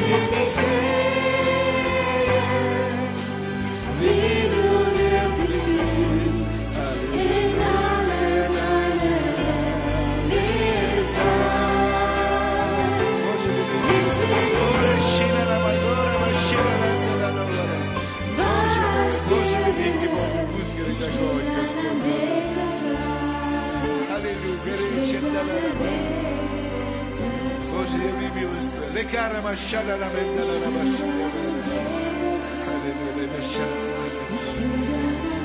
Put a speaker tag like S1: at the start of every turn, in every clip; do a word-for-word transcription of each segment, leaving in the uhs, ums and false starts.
S1: Боже, яви милость Твою. Лекара машала на мендела на машала. Аллилуйя, машала.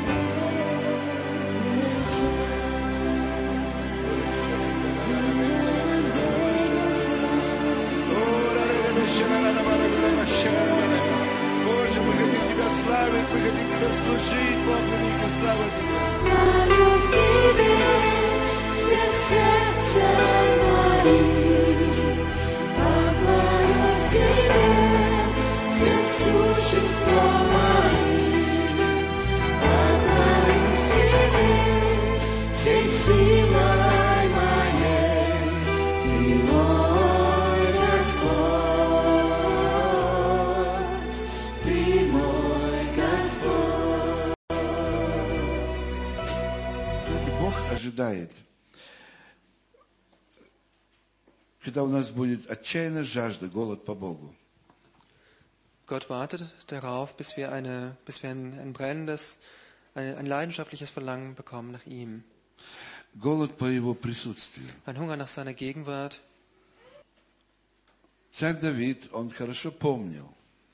S1: Боже, мы хотим Тебя славить, мы хотим Тебя служить, Бог великий, слава Тебе.
S2: Кланяюсь Тебе всем сердцем моим, поклоняюсь Тебе всем существом моим, поклоняюсь Тебе всей силой моей, Ты мой Господь, Ты мой Господь.
S1: Бог ожидает, когда у нас будет отчаянная жажда, голод по Богу.
S3: Gott wartet darauf, bis wir, eine, bis wir ein, ein brennendes, ein, ein leidenschaftliches Verlangen bekommen nach ihm.
S1: Голод по Его присутствию.
S3: Ein Hunger nach seiner Gegenwart.
S1: Царь Давид, он хорошо помнил,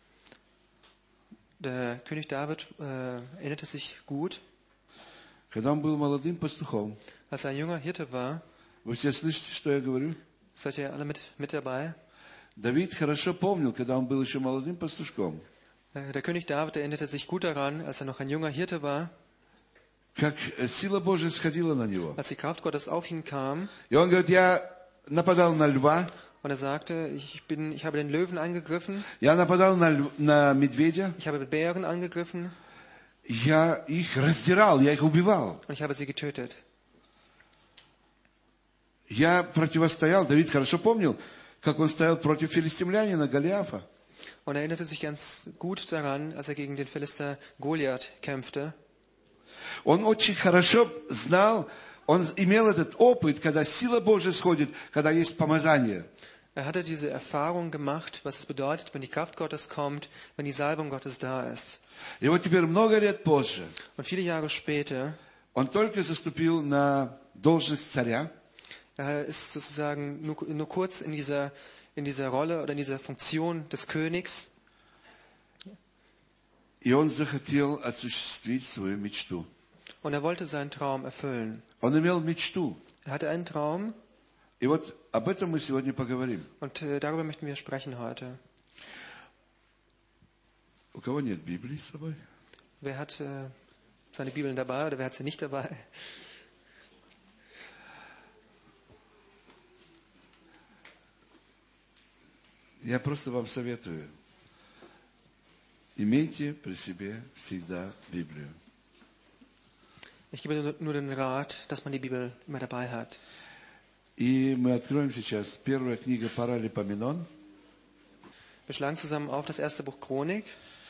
S3: Der König David äh, erinnerte sich gut,
S1: когда он был молодым пастухом.
S3: als er ein junger Hirte war.
S1: Вы все слышите, что я говорю?
S3: Seid ihr alle mit, mit dabei?
S1: Давид хорошо помнил, когда он был еще молодым пастушком,
S3: Äh, Der König David erinnerte sich gut daran, als er noch ein junger Hirte war,
S1: как сила Божия сходила на него.
S3: als die Kraft Gottes auf ihn kam.
S1: И он говорит, я нападал на льва,
S3: Und er sagte, ich, bin, ich habe den Löwen angegriffen,
S1: я нападал на, ль- на медведя,
S3: ich habe Bären angegriffen
S1: я их раздирал, я их убивал.
S3: und ich habe sie getötet.
S1: Я противостоял, Давид хорошо помнил, как он стоял против филистимлянина Голиафа.
S3: Und er erinnerte sich ganz gut daran, als er gegen den Philister Goliath kämpfte.
S1: Он очень хорошо знал, он имел этот опыт, когда сила Божия сходит, когда есть помазание.
S3: Er hatte diese Erfahrung gemacht, was es bedeutet, wenn die Kraft Gottes kommt, wenn die Salbung Gottes da ist.
S1: И вот теперь много лет позже
S3: Und viele Jahre später,
S1: он только заступил на должность царя,
S3: er ist sozusagen nur, nur kurz in dieser, in dieser Rolle oder in dieser Funktion des Königs.
S1: и он захотел осуществить свою мечту.
S3: Und er wollte seinen Traum erfüllen.
S1: Он имел мечту.
S3: Er hatte einen Traum
S1: И вот об этом мы сегодня поговорим.
S3: und äh, darüber möchten wir sprechen heute.
S1: У кого нет Библии с собой?
S3: Wer hat äh, seine Bibeln dabei oder wer hat sie nicht dabei?
S1: Я просто вам советую. Имейте при себе всегда Библию.
S3: Ich gebe nur- nur den Rat, dass man die Bibel immer dabei hat.
S1: И мы откроем сейчас первая книга Паралипоменон.
S3: Wir schlagen zusammen auf das erste Buch Chronik.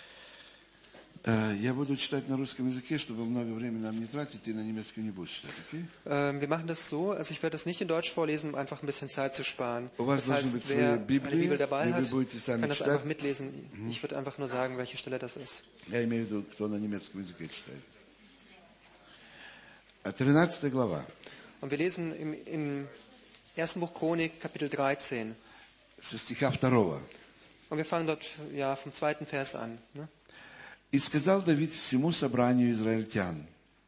S1: Э, Я буду читать на русском языке, чтобы много времени нам не тратить, и на немецком не будешь читать, окей?
S3: Ähm, wir machen das so, also ich werde das nicht in Deutsch vorlesen, um einfach ein bisschen Zeit zu sparen.
S1: У вас
S3: Das
S1: должны быть
S3: heißt,
S1: свои
S3: wer eine
S1: Библии,
S3: Bibel dabei
S1: и вы
S3: hat,
S1: будете сами
S3: kann das
S1: читать.
S3: einfach mitlesen. Ich würde einfach nur sagen, welche Stelle das ist.
S1: Я имею в виду, кто на немецком языке читает. А тринадцатая глава,
S3: Und wir lesen im, im ersten Buch Chronik, Kapitel dreizehn.
S1: со стиха второго.
S3: Und wir fangen dort ja vom zweiten Vers an. Ne?
S1: «И сказал Давид всему собранию израильтян,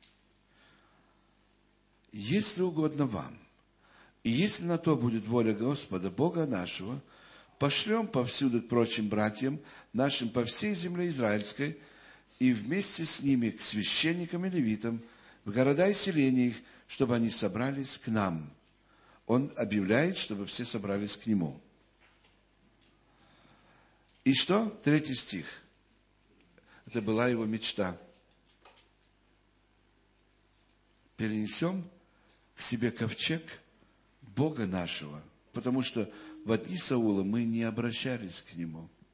S1: если угодно вам, и если на то будет воля Господа, Бога нашего, пошлем повсюду к прочим братьям нашим по всей земле израильской, и вместе с ними к священникам и левитам, в города и селения их, чтобы они собрались к нам». Он объявляет, чтобы все собрались к нему. И что? Третий стих. Это была его мечта. Перенесем к себе ковчег Бога нашего, потому что в дни Саула мы не обращались к нему.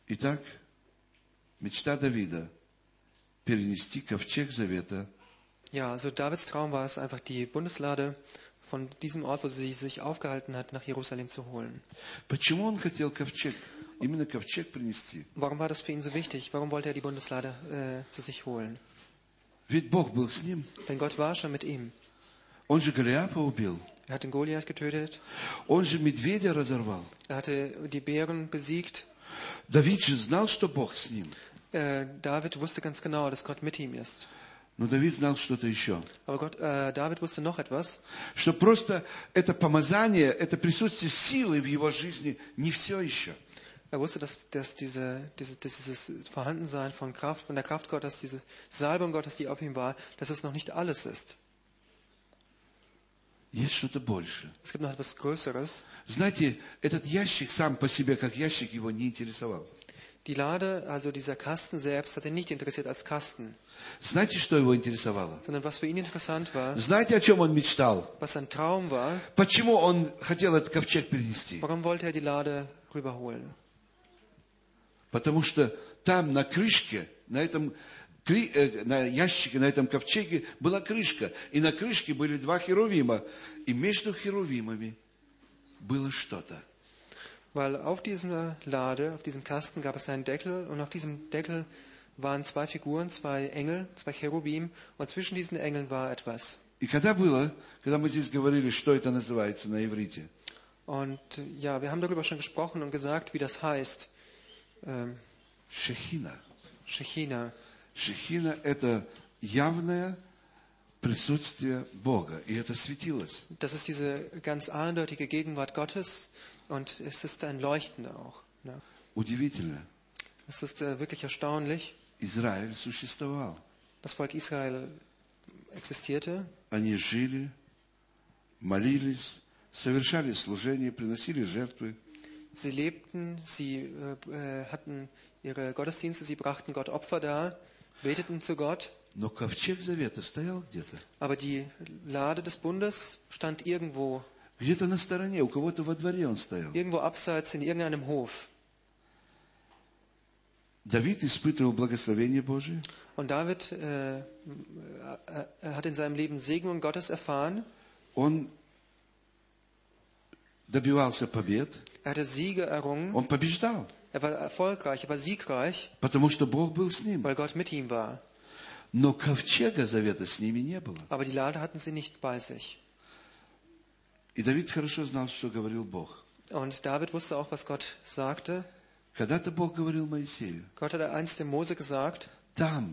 S1: Итак, мечта Давида перенести ковчег завета
S3: Ja, also Davids Traum war es einfach, die Bundeslade von diesem Ort, wo sie sich aufgehalten hat, nach Jerusalem zu holen.
S1: Почему он хотел ковчег, именно ковчег принести?
S3: Warum war das für ihn so wichtig? Warum wollte er die Bundeslade äh, zu sich holen?
S1: Ведь Бог был с ним.
S3: Denn Gott war schon mit ihm.
S1: Он же Голиафа убил.
S3: Er hat den Goliath getötet.
S1: Он же медведя разорвал.
S3: Er hatte die Bären besiegt.
S1: Давид же знал, что Бог с ним.
S3: Äh, David wusste ganz genau, dass Gott mit ihm ist.
S1: Но Давид знал что-то еще.
S3: Aber Gott, äh, David wusste noch etwas.
S1: Что просто это помазание, это присутствие силы в его жизни не все еще.
S3: Er wusste, dass, dass, diese, diese, dass dieses Vorhandensein von Kraft, von der Kraft Gottes, diese Salbung Gottes, die auf ihm war, dass es noch nicht alles ist.
S1: Есть что-то больше.
S3: Es gibt noch etwas Größeres.
S1: Знаете, этот ящик сам по себе, как ящик, его не интересовал.
S3: Die Lade, also dieser Kasten selbst, hat ihn nicht interessiert als Kasten,
S1: Знаете, что его интересовало?
S3: sondern was für ihn interessant war,
S1: Знаете, о чем он мечтал?
S3: was sein Traum war,
S1: Почему он хотел этот ковчег перенести?
S3: warum wollte er die Lade rüberholen?
S1: Потому что там на крышке, на этом кри- э, на ящике, на этом ковчеге была крышка. И на крышке были два херувима. И между херувимами было что-то.
S3: Weil auf dieser Lade, auf diesem Kasten gab es einen Deckel und auf diesem Deckel waren zwei Figuren, zwei Engel, zwei Cherubim und zwischen diesen Engeln war etwas.
S1: И когда было, когда мы здесь говорили, что это называется на иврите,
S3: Und äh, ja, wir haben darüber schon gesprochen und gesagt, wie das heißt. Ähm,
S1: Шехина.
S3: Shechina.
S1: Шехина – это явное присутствие Бога. И это светилось.
S3: Das ist diese ganz eindeutige Gegenwart Gottes und es ist ein Leuchten auch. Ja.
S1: Удивительно.
S3: Es ist äh, wirklich erstaunlich.
S1: Израиль существовал.
S3: Das Volk Israel existierte.
S1: Они жили, молились, совершали служение, приносили жертвы.
S3: Sie lebten, sie äh, hatten ihre Gottesdienste, sie brachten Gott Opfer dar, beteten zu Gott.
S1: Но ковчег завета стоял где-то.
S3: Aber die Lade des Bundes stand irgendwo,
S1: Где-то на стороне, у кого-то во дворе он стоял.
S3: irgendwo abseits in irgendeinem Hof.
S1: Давид испытывал благословение Божие.
S3: Und David äh, er hat in seinem Leben Segnung Gottes erfahren.
S1: Он добивался побед.
S3: Er hatte Siege errungen.
S1: Он побеждал,
S3: Er war erfolgreich, er war siegreich,
S1: потому что Бог был с ним.
S3: weil Gott mit ihm war.
S1: Но ковчега завета с ними не было.
S3: Aber die Lade hatten sie nicht bei sich.
S1: И Давид хорошо знал, что говорил Бог.
S3: Und David wusste auch, was Gott sagte.
S1: Когда-то Бог говорил Моисею,
S3: Gott hat einst dem Mose gesagt,
S1: там,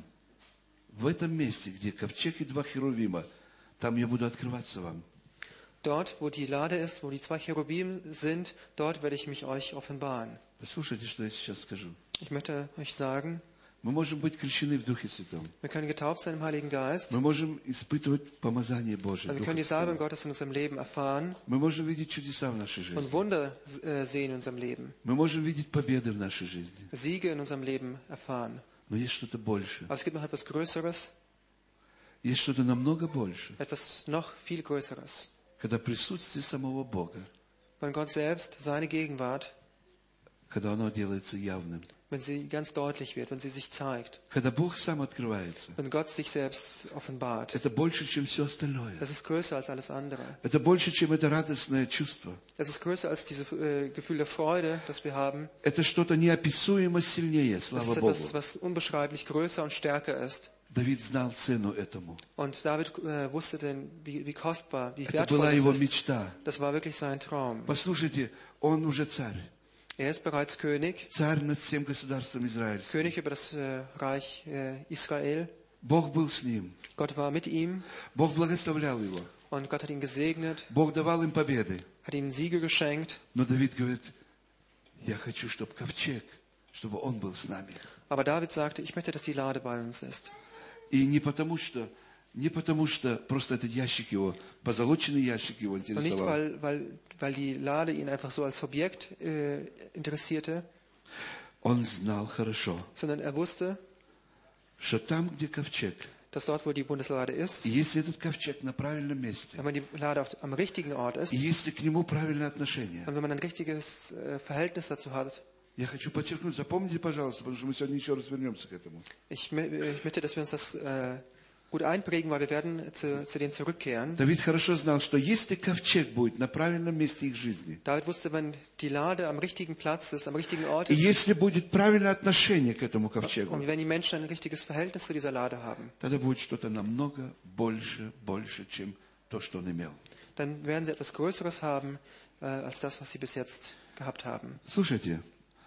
S1: в этом месте, где ковчег и два херувима, там я буду открываться вам.
S3: dort, wo die Lade ist, wo die zwei Cherubim sind, dort werde ich mich euch offenbaren.
S1: Послушайте, что я сейчас скажу.
S3: Ich möchte euch sagen,
S1: Мы можем быть крещены в Духе Святом.
S3: wir können getauft sein im Heiligen Geist.
S1: Мы можем испытывать помазание Божие.
S3: Wir
S1: Духа
S3: können die Salbung
S1: Святого.
S3: Gottes in unserem Leben erfahren
S1: Мы можем видеть чудеса в нашей жизни.
S3: und Wunder äh, sehen in unserem Leben.
S1: Мы можем видеть победы в нашей жизни.
S3: Siege in unserem Leben erfahren.
S1: Но есть что-то больше.
S3: Aber es gibt noch etwas Größeres,
S1: Есть что-то намного больше.
S3: etwas noch viel Größeres.
S1: Когда присутствие самого Бога,
S3: Wenn Gott selbst, seine Gegenwart,
S1: когда оно делается явным.
S3: wenn sie ganz deutlich wird, wenn sie sich zeigt,
S1: Когда Бог сам открывается.
S3: wenn Gott sich selbst offenbart.
S1: Это больше, чем все остальное.
S3: Das ist größer als alles andere.
S1: Это больше, чем это радостное чувство.
S3: Es ist größer als dieses äh, Gefühl der Freude, das wir haben.
S1: Это что-то неописуемо сильнее,
S3: Das
S1: слава
S3: ist
S1: Богу.
S3: etwas, was unbeschreiblich größer und stärker ist.
S1: Давид знал цену этому.
S3: Und David äh, wusste denn, wie, wie kostbar, wie
S1: Это
S3: wertvoll
S1: была его
S3: es ist.
S1: мечта.
S3: Das war wirklich sein Traum.
S1: Послушайте, он уже царь.
S3: Er ist bereits König,
S1: Царь над всем государством Израильским.
S3: König über das äh, Reich äh, Israel.
S1: Бог был с ним.
S3: Gott war mit ihm
S1: Бог благословлял его.
S3: und Gott hat ihn gesegnet,
S1: Бог давал им победы.
S3: hat ihnen Siege geschenkt.
S1: Но Давид говорит, я хочу, чтобы ковчег, чтобы он был с нами.
S3: Aber David sagte, ich möchte, dass die Lade bei uns ist.
S1: И не потому, что, не потому, что просто этот ящик его, позолоченный ящик его
S3: Und nicht,
S1: интересовал.
S3: weil, weil, weil die Lade ihn einfach so als Objekt äh, interessierte,
S1: Он знал хорошо,
S3: sondern er wusste,
S1: что там, где ковчег,
S3: dass dort, wo die Bundeslade ist,
S1: и если этот ковчег на правильном месте,
S3: wenn man die Lade auf, am richtigen Ort ist
S1: и если к нему правильное отношение,
S3: und wenn man ein richtiges äh, Verhältnis dazu hat,
S1: Я хочу подчеркнуть, запомните, пожалуйста, потому что мы сегодня еще раз вернемся к этому.
S3: Ich, mö- ich möchte, dass wir uns das äh, gut einprägen, weil wir werden zu, zu dem zurückkehren.
S1: Давид хорошо знал, что если ковчег будет на правильном месте их жизни,
S3: David wusste, wenn die Lade am richtigen Platz ist, am richtigen Ort
S1: и
S3: ist,
S1: если будет правильное отношение к этому ковчегу,
S3: und wenn die Menschen ein richtiges Verhältnis zu dieser Lade haben,
S1: тогда будет что-то намного больше, больше, чем то, что он имел.
S3: dann werden sie etwas Größeres haben, äh, als das, was sie bis jetzt gehabt haben.
S1: Слушайте,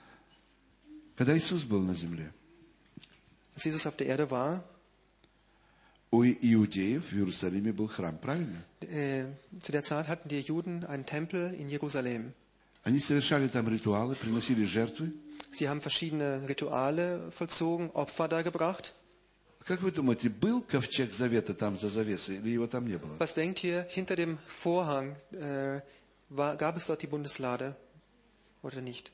S1: когда Иисус был на земле,
S3: Als Jesus auf der Erde war,
S1: у иудеев в Иерусалиме был храм, правильно?
S3: äh, zu der Zeit hatten die Juden einen Tempel in Jerusalem.
S1: Они совершали там ритуалы, приносили жертвы.
S3: Sie haben verschiedene Rituale vollzogen, Opfer dargebracht.
S1: Как вы думаете, был ковчег завета там за завесой, или его там не было?
S3: Was denkt ihr, hinter dem Vorhang äh, war, gab es dort die Bundeslade oder nicht?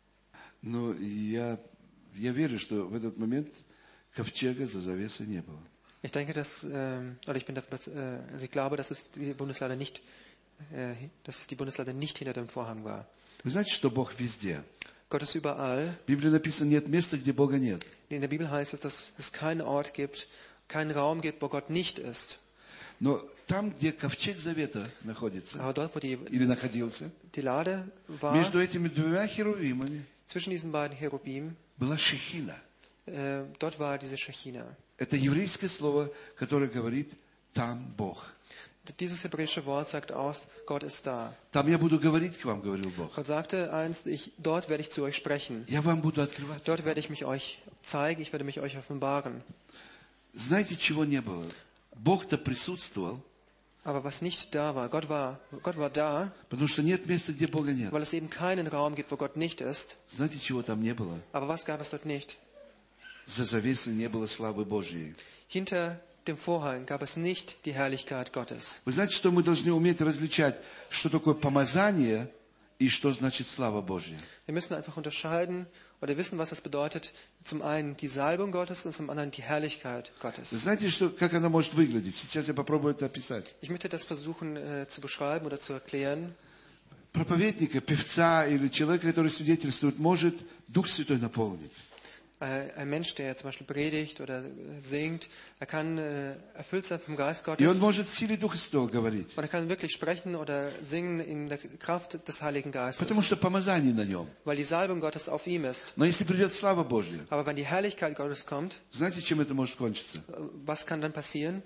S1: Но я, я верю, что в этот момент ковчега за завесой не было.
S3: Ich denke, dass, ähm, oder ich bin davon, dass, äh, also ich glaube, dass es die Bundeslade nicht, äh, dass es die Bundeslade nicht hinter dem Vorhang war.
S1: Вы знаете, что Бог везде?
S3: Gott ist überall.
S1: В Библии написано, нет места, где Бога нет.
S3: In der Bibel heißt es, dass es keinen Ort gibt, keinen Raum gibt, wo Gott nicht ist.
S1: Но там, где ковчег завета находится,
S3: Aber dort, wo die,
S1: или находился,
S3: die Lade war,
S1: между этими двумя херувимами
S3: zwischen diesen beiden Cherubim,
S1: была шехина.
S3: äh, dort war diese Shechina.
S1: Это еврейское слово, которое говорит «там Бог».
S3: Dieses hebräische Wort sagt aus, Gott ist da.
S1: Там я буду говорить к вам, говорил Бог.
S3: Gott sagte einst, ich, dort werde ich zu euch sprechen.
S1: Я вам буду открываться.
S3: Dort werde ich mich euch zeigen, ich werde mich euch offenbaren.
S1: Знаете, чего не было? Бог-то присутствовал,
S3: Aber was nicht da war, Gott war, Gott war da,
S1: потому что нет места, где Бога нет.
S3: weil es eben keinen Raum gibt, wo Gott nicht ist.
S1: Знаете, чего там не было?
S3: Aber was gab es dort nicht?
S1: За завесой не было славы Божьей.
S3: Hinter dem Vorhang gab es nicht die Herrlichkeit Gottes.
S1: Вы знаете, что мы должны уметь различать, что такое помазание и что значит слава Божья.
S3: Wir müssen einfach unterscheiden oder wissen, was es bedeutet. Zum einen die Salbung Gottes und zum anderen die Herrlichkeit Gottes.
S1: Знаете, что, как она может выглядеть? Сейчас я попробую это описать.
S3: Ich möchte das versuchen äh, zu beschreiben oder zu erklären.
S1: Проповедника, певца или человека, который свидетельствует, может Дух Святой наполнить.
S3: Äh, ein Mensch, der zum Beispiel predigt oder äh, singt, er kann äh, erfüllt sein vom Geist
S1: И он
S3: Gottes.
S1: может в силе Духа Святого говорить.
S3: Und er kann wirklich sprechen oder singen in der Kraft des Heiligen Geistes,
S1: Потому что помазание на нем.
S3: weil die Salbung Gottes auf ihm ist.
S1: Но если придет слава Божья,
S3: Aber wenn die Herrlichkeit Gottes kommt,
S1: знаете, чем это может кончиться?
S3: äh, was kann dann passieren?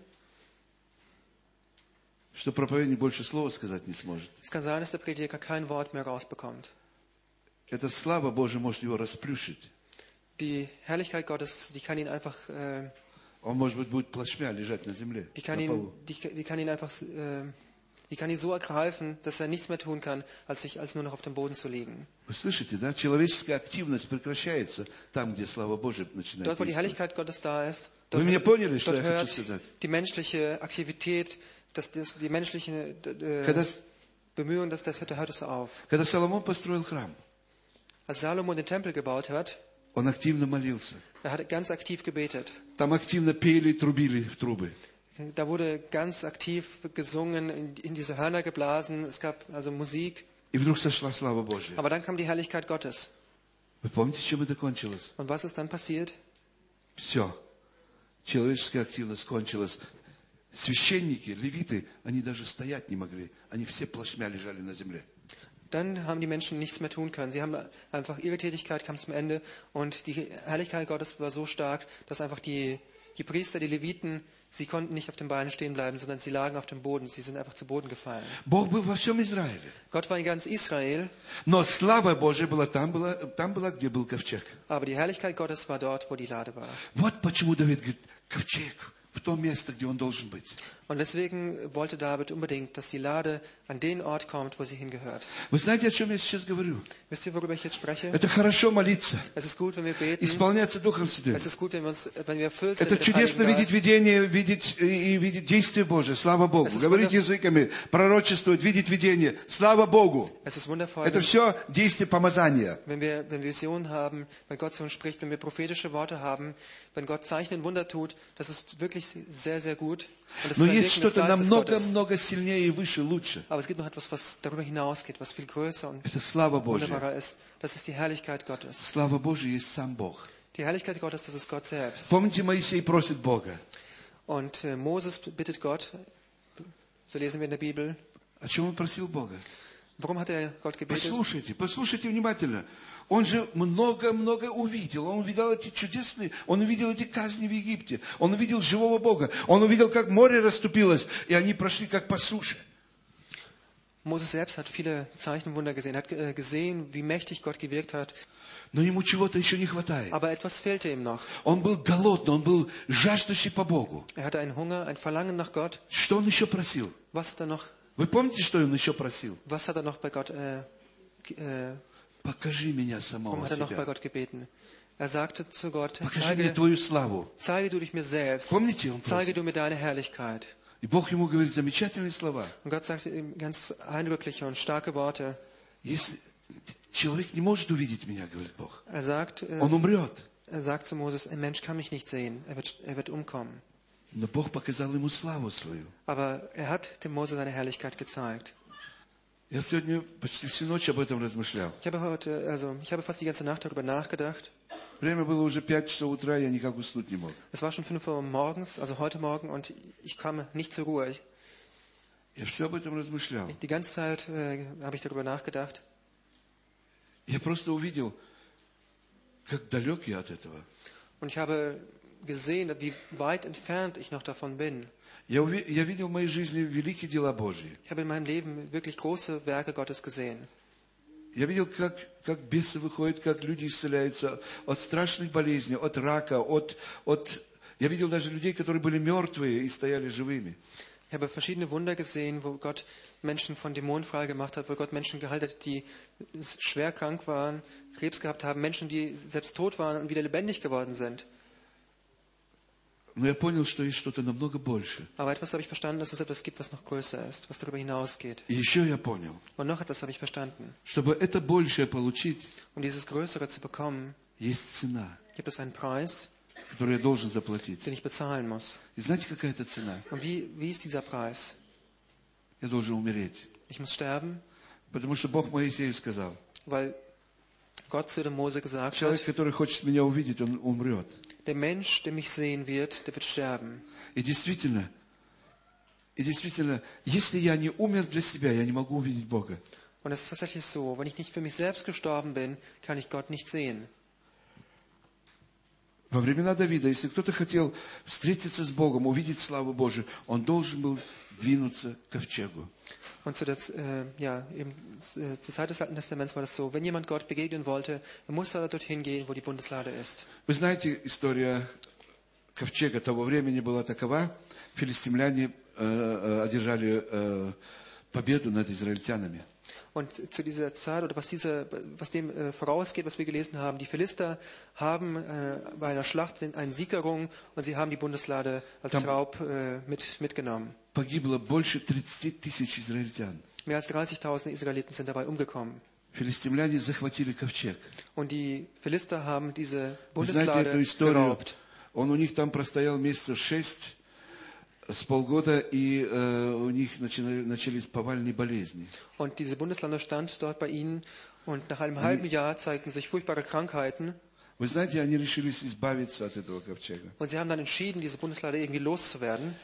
S1: Что проповедник больше слова сказать не сможет.
S3: Es kann sein, dass der Prediger kein Wort mehr rausbekommt.
S1: Эта слава Божья может его расплющить.
S3: Die Herrlichkeit Gottes, die kann ihn einfach, äh,
S1: Он, может быть, будет плашмя лежать на земле,
S3: die kann
S1: на
S3: ihn,
S1: полу.
S3: die, die kann ihn einfach, äh, die kann ihn so ergreifen, dass er nichts mehr tun kann, als sich als nur noch auf dem Boden zu legen.
S1: Вы слышите, да? Человеческая активность прекращается там, где слава Божья начинает
S3: Dort, wo die
S1: действовать.
S3: Herrlichkeit Gottes da ist,
S1: Вы
S3: dort,
S1: меня поняли, что
S3: dort
S1: я хочу
S3: hört
S1: сказать?
S3: die menschliche Aktivität, das, das, die menschliche äh,
S1: Когда,
S3: Bemühungen, das, das hört, hört es auf.
S1: когда Соломон построил храм,
S3: Als Salomon den Tempel gebaut hat,
S1: он активно молился.
S3: er hat ganz aktiv gebetet.
S1: Там активно пели, трубили в трубы.
S3: Da wurde ganz aktiv gesungen, in, in diese Hörner geblasen, es gab also Musik.
S1: И вдруг сошла слава Божья.
S3: Aber dann kam die Herrlichkeit Gottes.
S1: Вы помните, чем это кончилось?
S3: Und was ist dann passiert?
S1: Все. Человеческая активность кончилась. Священники, левиты, они даже стоять не могли. Они все плашмя лежали на земле.
S3: Dann haben die Menschen nichts mehr tun können. Sie haben einfach, ihre Tätigkeit kam zum Ende und die Herrlichkeit Gottes war so stark, dass einfach die, die Priester, die Leviten, sie konnten nicht auf den Beinen stehen bleiben, sondern sie lagen auf dem Boden. Sie sind einfach zu Boden gefallen.
S1: Бог был во всем Израиле.
S3: Gott war in ganz Israel,
S1: Но слава Божья была там, была там была, где был ковчег.
S3: aber die Herrlichkeit Gottes war dort, wo die Lade war.
S1: Вот почему Давид говорит, ковчег в то место, где он должен быть.
S3: Und deswegen wollte David unbedingt, dass die Lade an den Ort kommt, wo sie hingehört.
S1: Вы знаете, о чем я сейчас говорю?
S3: Wisst ihr, worüber ich jetzt spreche?
S1: Это хорошо молиться,
S3: Es ist gut, wenn wir beten.
S1: исполняться Духом Святым.
S3: Es ist gut, wenn wir, uns, wenn wir erfüllt sind
S1: Это
S3: mit dem
S1: чудесно
S3: Heiligen
S1: видеть
S3: Geist.
S1: видение, видеть и видеть действие Божие. Слава Богу.
S3: Это
S1: Говорить
S3: сколько-
S1: языками, пророчествовать, видеть видение. Слава Богу.
S3: Es ist wundervoll,
S1: Это
S3: wenn,
S1: все действие помазания.
S3: wenn wir wenn wir Visionen haben, wenn Gott zu uns spricht, wenn wir prophetische Worte haben, wenn Gott Zeichen und Wunder tut. Das ist wirklich wirklich sehr, sehr gut. Und das
S1: Но
S3: ist ein
S1: есть
S3: Wirken des
S1: что-то
S3: Geistes Gottes.
S1: намного-много сильнее и выше, лучше.
S3: Aber es gibt noch etwas, was darüber hinausgeht, was viel größer und
S1: Это слава Божья.
S3: wunderbarer ist. Das ist die Herrlichkeit Gottes.
S1: Слава Божья есть сам Бог.
S3: Die Herrlichkeit Gottes, das ist Gott selbst.
S1: Помните, Моисей просит Бога.
S3: Und äh, Moses bittet Gott, so lesen wir in der Bibel.
S1: О чем он просил Бога?
S3: Warum hat er Gott gebetet?
S1: Послушайте, послушайте внимательно. Он же много-много увидел. Он увидел эти чудесные, он увидел эти казни в Египте. Он увидел живого Бога. Он увидел, как море расступилось, и они прошли как по суше.
S3: Moses selbst hat viele Zeichen und Wunder gesehen. Er hat äh, gesehen, wie mächtig Gott gewirkt hat.
S1: Но ему чего-то еще не хватает.
S3: Aber etwas fehlte ihm noch.
S1: Он был голодный, он был жаждущий по Богу.
S3: Er hatte einen Hunger, ein Verlangen nach Gott.
S1: Что он еще просил?
S3: Was hat er noch,
S1: Вы помните, что он еще просил?
S3: was hat er noch bei Gott, äh, ge- äh,
S1: Покажи меня
S3: warum
S1: самого
S3: hat er noch bei
S1: себя.
S3: Gott gebeten? Er sagte zu Gott,
S1: Покажи мне
S3: zeige,
S1: твою славу.
S3: zeige du dich mir selbst.
S1: Помните, он
S3: Zeige
S1: просит?
S3: du mir deine Herrlichkeit.
S1: И Бог ему говорит замечательные слова.
S3: Und Gott sagte ihm ganz eindrückliche und starke Worte.
S1: Если человек не может увидеть меня, говорит Бог,
S3: Er sagt, äh,
S1: он умрет.
S3: er sagt zu Moses, ein Mensch kann mich nicht sehen. Er wird, er wird umkommen.
S1: Но Бог показал ему славу свою.
S3: Aber er hat dem Mose seine Herrlichkeit gezeigt.
S1: Я сегодня почти всю ночь об этом размышлял.
S3: Ich habe heute, also ich habe fast die ganze Nacht darüber nachgedacht.
S1: Время было уже пять часов утра, я никак уснуть не мог.
S3: Es war schon fünf Uhr morgens, also heute Morgen, und ich kam nicht zur Ruhe. Ich,
S1: Я все об этом размышлял.
S3: die ganze Zeit äh, habe ich darüber nachgedacht.
S1: Я просто увидел, как далек я от этого.
S3: Und ich habe gesehen, wie weit entfernt ich noch davon bin.
S1: Я, уви- я видел в моей жизни великие дела Божьи.
S3: Ich habe in meinem Leben wirklich große Werke Gottes gesehen.
S1: Я видел, как, как бесы выходят, как люди исцеляются от страшных болезней, от рака, от, от... Я видел даже людей, которые были мертвые и стояли живыми.
S3: Ich habe verschiedene Wunder gesehen, wo Gott Menschen von Dämonen frei gemacht hat, wo Gott Menschen geheilt hat, die schwer krank waren, Krebs gehabt haben, Menschen, die selbst tot waren und wieder lebendig geworden sind.
S1: Но я понял, что есть что-то намного больше.
S3: Aber etwas habe ich verstanden, dass es etwas gibt, was noch größer ist, was darüber hinausgeht.
S1: И еще я понял,
S3: Und noch etwas habe ich verstanden.
S1: чтобы это большее получить,
S3: Um dieses Größere zu bekommen,
S1: есть цена,
S3: gibt es einen Preis,
S1: которую я должен заплатить.
S3: den ich bezahlen muss.
S1: И знаете, какая это цена?
S3: Und wie, wie ist dieser Preis?
S1: Я должен умереть.
S3: Ich muss sterben,
S1: Потому что Бог Моисею сказал,
S3: weil Gott zu dem Mose gesagt
S1: человек,
S3: hat,
S1: который хочет меня увидеть, он умрет.
S3: der Mensch, der mich sehen wird, der wird sterben.
S1: И действительно, и действительно, если я не умер для себя, я не могу увидеть Бога.
S3: Und es ist tatsächlich so, wenn ich nicht für mich selbst gestorben bin, kann ich Gott nicht sehen.
S1: Во времена Давида, если кто-то хотел встретиться с Богом, увидеть славу Божию, он должен был двинуться к ковчегу.
S3: Und zu der, äh, ja, eben, äh, zur Zeit des Alten Testaments war das so, wenn jemand Gott begegnen wollte, er musste dorthin gehen, wo die Bundeslade ist.
S1: Вы знаете, история ковчега того времени была такова. Филистимляне э, э, одержали э, победу над израильтянами.
S3: Und zu dieser Zeit, oder was, diese, was dem äh, vorausgeht, was wir gelesen haben, die Philister haben äh, bei einer Schlacht einen Sieg errungen und sie haben die Bundeslade als
S1: Tam-
S3: Raub äh, mit, mitgenommen.
S1: Погибло больше тридцати тысяч израильтян.
S3: Mehr als dreißigtausend Israeliten sind dabei umgekommen.
S1: Филистимляне захватили ковчег.
S3: Und die Philister haben diese
S1: Вы знаете
S3: Bundeslade
S1: эту историю?
S3: geraubt.
S1: Он у них там простоял месяцев шесть, с полгода, и э, у них начали, начались повальные болезни.
S3: Und diese Bundeslade stand dort bei ihnen und nach einem halben Jahr zeigten sich furchtbare Krankheiten.
S1: Вы знаете, они решились избавиться от этого ковчега.
S3: Und sie haben dann entschieden, diese Bundeslade irgendwie loszuwerden.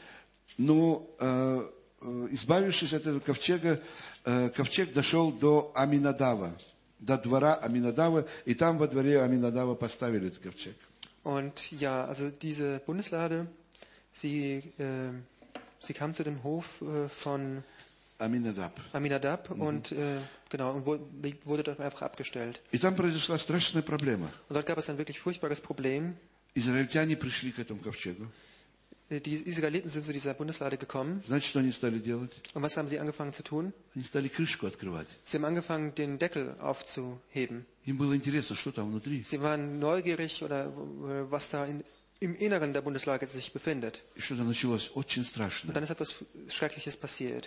S1: Но э, э, избавившись от этого ковчега, э, ковчег дошел до Аминадава, до двора Аминадава, и там во дворе Аминадава поставили этот ковчег.
S3: Und ja, also diese Bundeslade, sie, äh, sie kam zu dem Hof äh, von
S1: Аминадаб.
S3: Aminadab und äh, genau und wurde, wurde dort einfach abgestellt.
S1: И там произошла страшная проблема.
S3: Und dort gab es ein wirklich furchtbares Problem.
S1: Израильтяне пришли к этому ковчегу.
S3: Äh, Die Israeliten sind zu dieser Bundeslade gekommen.
S1: Знаете, что они стали делать?
S3: Und was haben sie angefangen zu tun?
S1: Они стали крышку открывать.
S3: Sie haben angefangen, den Deckel aufzuheben.
S1: Им было интересно, что там внутри.
S3: Sie waren neugierig, oder äh, was da in, im Inneren der Bundeslade sich befindet.
S1: И что-то началось очень
S3: Und
S1: страшное.
S3: dann ist etwas Schreckliches passiert.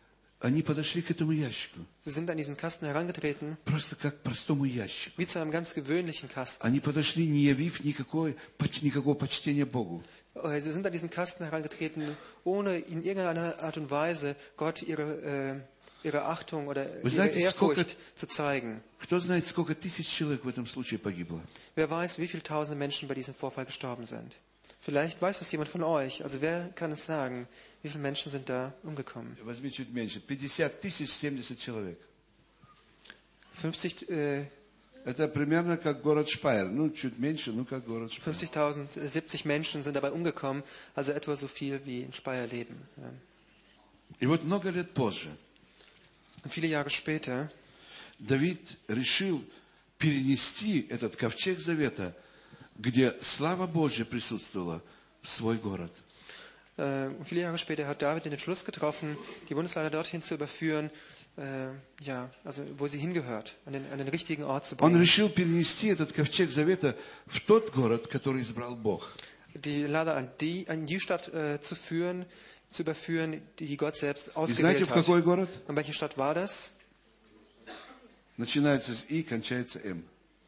S1: Они подошли к этому ящику,
S3: Sie sind an diesen Kasten herangetreten,
S1: просто как к простому ящику.
S3: wie zu einem ganz gewöhnlichen Kasten.
S1: Они подошли, не явив никакой, поч- никакого почтения Богу.
S3: äh, sie sind an diesen Kasten herangetreten, ohne in irgendeiner Art und Weise Gott ihre, äh, ihre Achtung oder
S1: Вы
S3: ihre
S1: знаете, сколько,
S3: Ehrfurcht zu zeigen.
S1: кто знает, сколько тысяч человек в этом случае погибло?
S3: Wer weiß, wie viele tausende Menschen bei diesem Vorfall gestorben sind. Vielleicht weiß das jemand von euch. Also wer kann es sagen, wie viele Menschen sind da umgekommen?
S1: Возьми чуть меньше. пятьдесят тысяч семьдесят человек.
S3: fünfzig, äh,
S1: Это примерно как город Шпайер. Ну, чуть меньше, ну, как город Шпайер.
S3: fünfzigtausend, siebzig Menschen sind dabei umgekommen, also etwa so viel wie in Speyer leben. Ja.
S1: И вот много лет позже
S3: Und viele Jahre später
S1: Давид решил перенести этот ковчег завета, где слава Божья присутствовала, в свой город.
S3: äh, und viele Jahre später hat David den Entschluss getroffen, die Bundesleiter dorthin zu überführen, äh, ja, also wo sie hingehört, an den, an den richtigen Ort zu
S1: Он
S3: bringen.
S1: решил перенести этот ковчег завета в тот город, который избрал Бог.
S3: Die Lader an die, an die Stadt äh, zu führen, zu überführen, die Gott selbst
S1: И знаете,
S3: ausgewählt
S1: в
S3: hat.
S1: какой город?
S3: Und welche Stadt war das?
S1: Начинается с И, кончается М.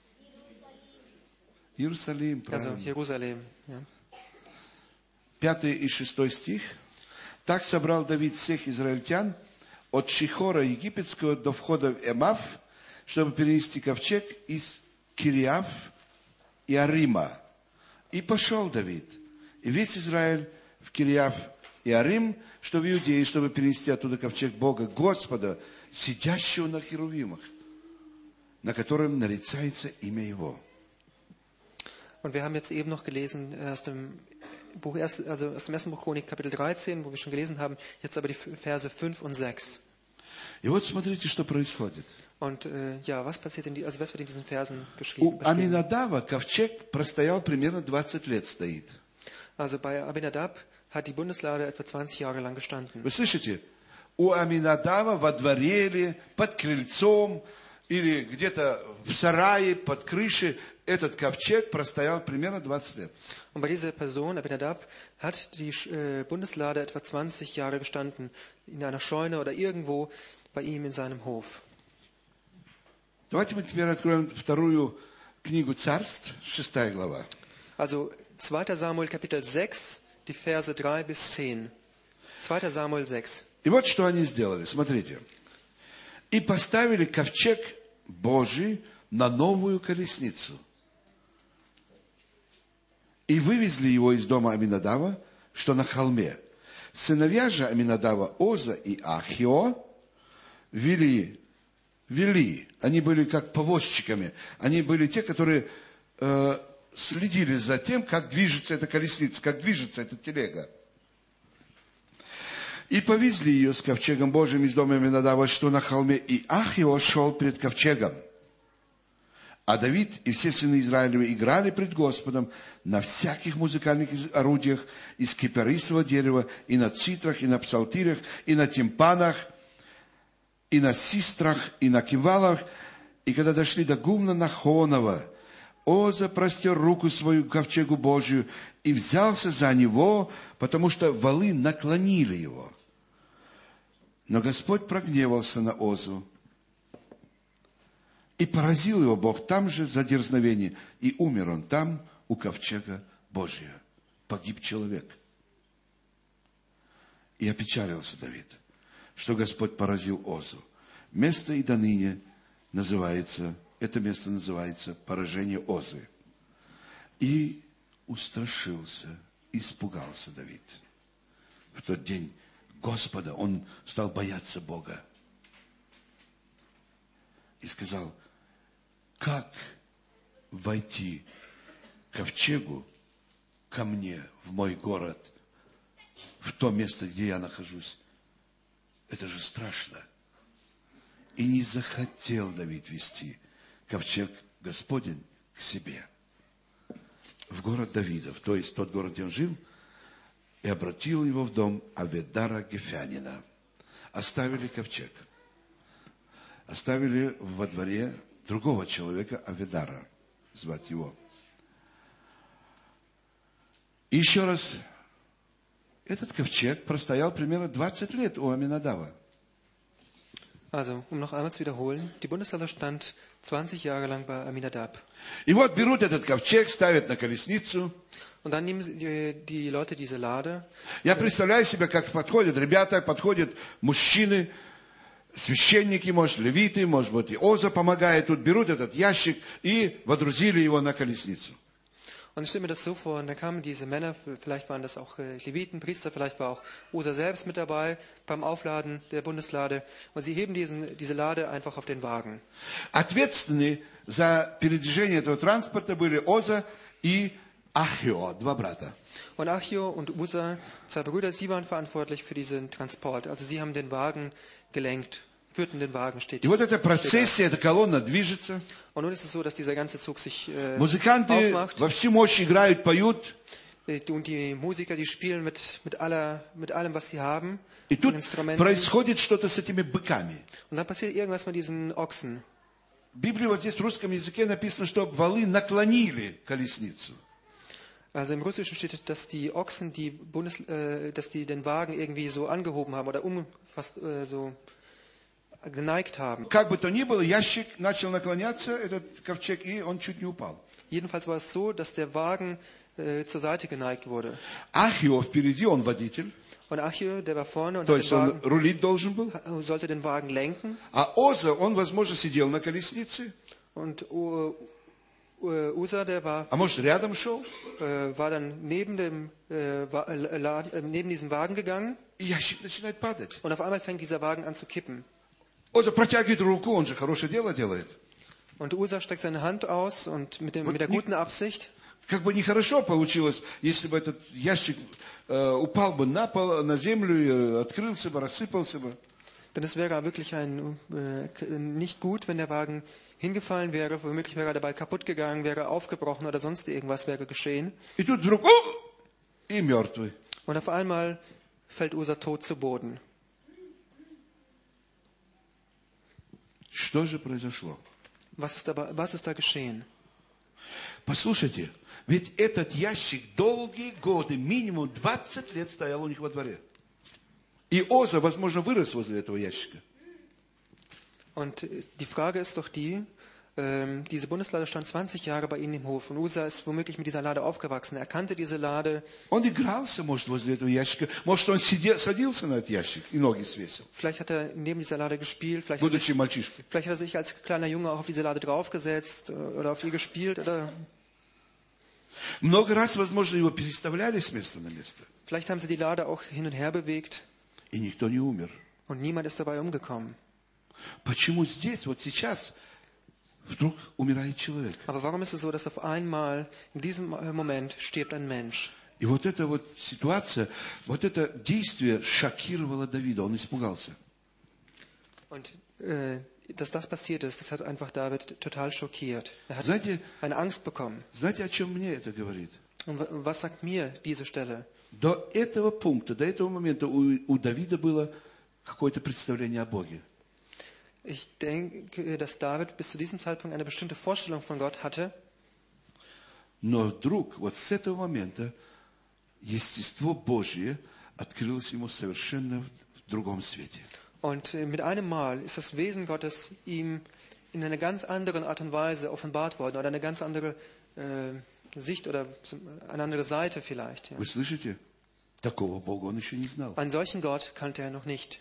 S1: Иерусалим,
S3: Also
S1: правильно.
S3: Jerusalem. Ja.
S1: Пятый и шестой стих. «Так собрал Давид всех израильтян от Шихора египетского до входа в Эмав, чтобы перенести ковчег из Кириав и Арима. И пошел Давид, и весь Израиль в Кириав и Арим, что в Иудее, чтобы перенести оттуда ковчег Бога, Господа, сидящего на херувимах, на котором нарицается имя Его».
S3: Und wir haben jetzt eben noch gelesen äh, aus dem Buch, erst, also aus dem ersten Buch Chronik, Kapitel dreizehn, wo wir schon gelesen haben, jetzt aber die Verse fünf und sechs.
S1: И вот смотрите, что происходит.
S3: Und äh, ja, was passiert in die, also was wird in diesen Versen
S1: У
S3: geschrieben? beschrieben?
S1: Аминадава ковчег простоял примерно двадцать лет стоит.
S3: Also bei Abinadab hat die Bundeslade etwa zwanzig Jahre lang gestanden.
S1: Вы слышите? У Аминадава во дворе или под крыльцом, или где-то в сарае, под крышей, этот ковчег простоял примерно двадцать лет.
S3: Und bei dieser Person, Abinadab, hat die äh, Bundeslade etwa zwanzig Jahre gestanden, in einer Scheune oder irgendwo bei ihm in seinem Hof.
S1: Давайте мы теперь откроем вторую книгу Царств, шестая глава.
S3: Also zweiter Samuel Kapitel sechs, die Verse drei bis zehn. zweiter Samuel sechs.
S1: И вот что они сделали, смотрите. «И поставили ковчег Божий на новую колесницу. И вывезли его из дома Аминадава, что на холме. Сыновья же Аминадава, Оза и Ахио, вели, вели, они были как повозчиками, они были те, которые э, следили за тем, как движется эта колесница, как движется эта телега. И повезли ее с ковчегом Божьим из дома Аминадава, что на холме, и Ахио шел перед ковчегом. А Давид и все сыны Израилевы играли пред Господом на всяких музыкальных орудиях из кипарисового дерева, и на цитрах, и на псалтирях, и на тимпанах, и на систрах, и на кивалах. И когда дошли до гумна Нахонова, Оза простер руку свою к ковчегу Божию и взялся за него, потому что валы наклонили его. Но Господь прогневался на Озу, и поразил его Бог там же за дерзновение, и умер он там, у ковчега Божия. Погиб человек. И опечалился Давид, что Господь поразил Озу. Место и доныне называется, это место называется поражение Озы. И устрашился, испугался Давид. В тот день Господа он стал бояться Бога. И сказал: как войти к ковчегу ко мне, в мой город, в то место, где я нахожусь? Это же страшно. И не захотел Давид вести ковчег Господень к себе, в город Давидов, то есть тот город, где он жил, и обратил его в дом Аведара Гефянина. Оставили ковчег. Оставили во дворе другого человека, Аведара, звать его. И еще раз, этот ковчег простоял примерно двадцать лет у Аминадава.
S3: Also, um noch einmal zu wiederholen, die Bundeslade stand zwanzig Jahre lang bei Aminadab.
S1: И вот берут этот ковчег, ставят на колесницу.
S3: Und dann nehmen sie, die, die Leute diese Lade.
S1: Я представляю себе, как подходят ребята, подходят мужчины, священники, может, левиты, может быть, и Оза помогает. Тут берут этот ящик и водрузили его на колесницу.
S3: Und ich stelle mir das so vor, und da kamen diese Männer, vielleicht waren das auch äh, Leviten, Priester, vielleicht war auch Usa selbst mit dabei beim Aufladen der Bundeslade. Und sie heben diesen, diese Lade einfach auf den Wagen.
S1: Ответственны за передвижение этого транспорта были Оза и Ахио, два брата.
S3: Und Achio und Usa, zwei Brüder, sie waren verantwortlich für diesen Transport. Also sie haben den Wagen gelenkt, führten den Wagen, steht
S1: И вот эта процессия, эта колонна движется.
S3: Und nun ist es so, dass dieser ganze Zug sich äh,
S1: Музыканты
S3: aufmacht.
S1: во всю мощь играют, поют.
S3: Und die Musiker, die spielen mit, mit, aller, mit allem, was sie haben,
S1: И
S3: an
S1: тут
S3: Instrumenten.
S1: происходит что-то с этими быками.
S3: Und dann passiert irgendwas mit diesen Ochsen.
S1: В Библии вот здесь в русском языке написано, что валы наклонили колесницу.
S3: Also im Russischen steht, dass die Ochsen, die Bundes, äh, dass die den Wagen irgendwie so angehoben haben oder um, fast äh, so geneigt haben.
S1: Как бы то ни было, ящик начал наклоняться, этот ковчег, и он чуть не упал.
S3: Jedenfalls war es so, dass der Wagen äh, zur Seite geneigt wurde.
S1: Ахио впереди, он водитель,
S3: Und Achio, der war vorne und
S1: то
S3: hat
S1: есть
S3: den
S1: он
S3: Wagen,
S1: рулить должен был.
S3: sollte den Wagen lenken.
S1: А Оза, он, возможно, сидел на колеснице,
S3: Und U- U- Usa, der war,
S1: а может, рядом шел.
S3: äh, war dann neben, dem, äh, Wa- äh, La- äh, neben diesem Wagen gegangen.
S1: И ящик начинает падать.
S3: Und auf einmal fängt dieser Wagen an zu kippen.
S1: Оза протягивает руку, он же хорошее дело делает.
S3: Und Usa streckt seine Hand aus und mit, dem, mit der guten Absicht.
S1: Как бы нехорошо получилось, если бы этот ящик э, упал бы на пол, на землю, э, открылся бы, рассыпался бы.
S3: Denn es wäre wirklich ein, äh, k- nicht gut, wenn der Wagen hingefallen wäre. Womöglich wäre er dabei kaputt gegangen, wäre aufgebrochen oder sonst irgendwas wäre geschehen.
S1: И тут вдруг, о, и мертвый.
S3: Und auf einmal fällt Usa tot zu Boden.
S1: Что же произошло?
S3: Was ist, aber, was ist da geschehen?
S1: Послушайте, ведь этот ящик долгие годы, минимум двадцать лет стоял у них во дворе. И Оза, возможно, вырос возле этого ящика.
S3: Und äh, die Frage ist doch die, ähm, diese Bundeslade stand zwanzig Jahre bei ihnen im Hof und Usa ist womöglich mit dieser Lade aufgewachsen. Er kannte diese Lade.
S1: Он игрался, может, возле этого ящика. Может, он сидел, садился на этот ящик и ноги свесил,
S3: Vielleicht hat er neben dieser Lade gespielt, vielleicht hat, er
S1: будучи
S3: sich,
S1: мальчишкой.
S3: vielleicht hat er sich als kleiner Junge auch auf diese Lade draufgesetzt äh, oder auf ihr gespielt. Oder
S1: Много раз, возможно, его переставляли с места на место.
S3: vielleicht haben sie die Lade auch hin und her bewegt
S1: И никто не умер.
S3: und niemand ist dabei umgekommen.
S1: Почему здесь, вот сейчас, вдруг умирает человек?
S3: Aber warum ist es so, dass auf einmal in diesem äh, Moment stirbt ein Mensch?
S1: И вот эта вот ситуация, вот это действие шокировало Давида. Он испугался.
S3: Und äh, dass das passiert ist, das hat einfach David total schockiert. Er hat
S1: Знаете,
S3: eine Angst bekommen.
S1: знаете, о чем мне это говорит?
S3: Und wa- was sagt mir diese Stelle?
S1: До этого пункта, до этого момента у, у Давида было какое-то представление о Боге.
S3: Ich denke, dass David bis zu diesem Zeitpunkt eine bestimmte Vorstellung von Gott hatte.
S1: Но вдруг, вот с этого момента, естество Божье открылось ему совершенно в другом свете.
S3: Und äh, mit einem Mal ist das Wesen Gottes ihm in einer ganz anderen Art und Weise offenbart worden oder eine ganz andere äh, Sicht oder eine andere Seite vielleicht. Ja.
S1: Вы слышите? Такого Бога он еще не знал.
S3: Einen solchen Gott kannte er noch nicht.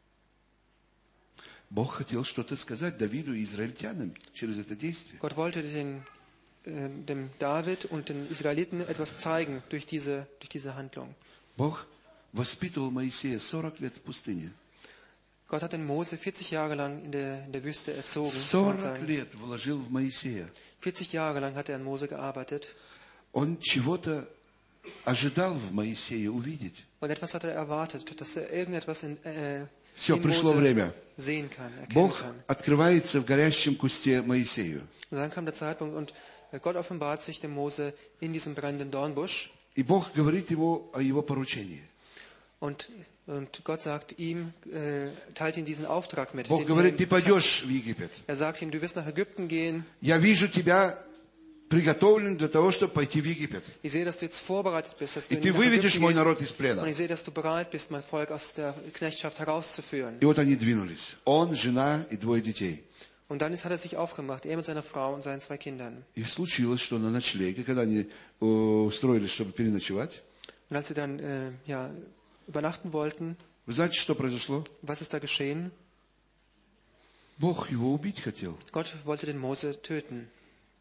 S1: Бог хотел что-то сказать Давиду и израильтянам через это действие.
S3: Gott wollte den, äh, dem David und den Israeliten etwas zeigen durch diese, durch diese Handlung.
S1: Бог воспитывал Моисея сорок лет в пустыне.
S3: Gott hat den Mose vierzig Jahre lang in der, in der Wüste erzogen. kann man
S1: сорок
S3: sagen.
S1: лет вложил в Моисея.
S3: vierzig Jahre lang hat er an Mose gearbeitet.
S1: Он чего-то ожидал в Моисее увидеть.
S3: Und etwas hat er erwartet, dass er irgendetwas in, äh,
S1: Все,
S3: in
S1: пришло
S3: Mose
S1: время.
S3: sehen kann, erkennen
S1: Бог
S3: kann.
S1: открывается в горящем кусте Моисею.
S3: Und dann kam der Zeitpunkt und Gott offenbart sich dem Mose in diesem brennenden Dornbusch.
S1: И Бог говорит ему о его поручении.
S3: Und, und Gott sagt ihm, äh, teilt ihm diesen Auftrag mit.
S1: Бог
S3: den
S1: говорит,
S3: er
S1: ты
S3: ihm-
S1: пойдешь в Египет.
S3: Er sagt ihm, du wirst nach Ägypten gehen.
S1: Я вижу тебя приготовлен для того, чтобы пойти в Египет.
S3: Ich sehe, dass du jetzt vorbereitet bist, dass du
S1: И ты
S3: nach
S1: выведешь
S3: Ägypten
S1: мой
S3: gehst.
S1: народ из
S3: Und
S1: плена.
S3: ich sehe, dass du bereit bist, mein Volk aus der Knechtschaft herauszuführen.
S1: И вот они двинулись. Он, жена и двое детей.
S3: Und dann ist, hat er sich aufgemacht, er mit seiner Frau und seinen zwei Kindern.
S1: И случилось, что на ночлеге, когда они э, устроились, чтобы переночевать,
S3: Und als sie dann äh, ja, übernachten wollten,
S1: вы знаете, что произошло?
S3: was ist da geschehen?
S1: Бог его убить хотел.
S3: Gott wollte den Mose töten.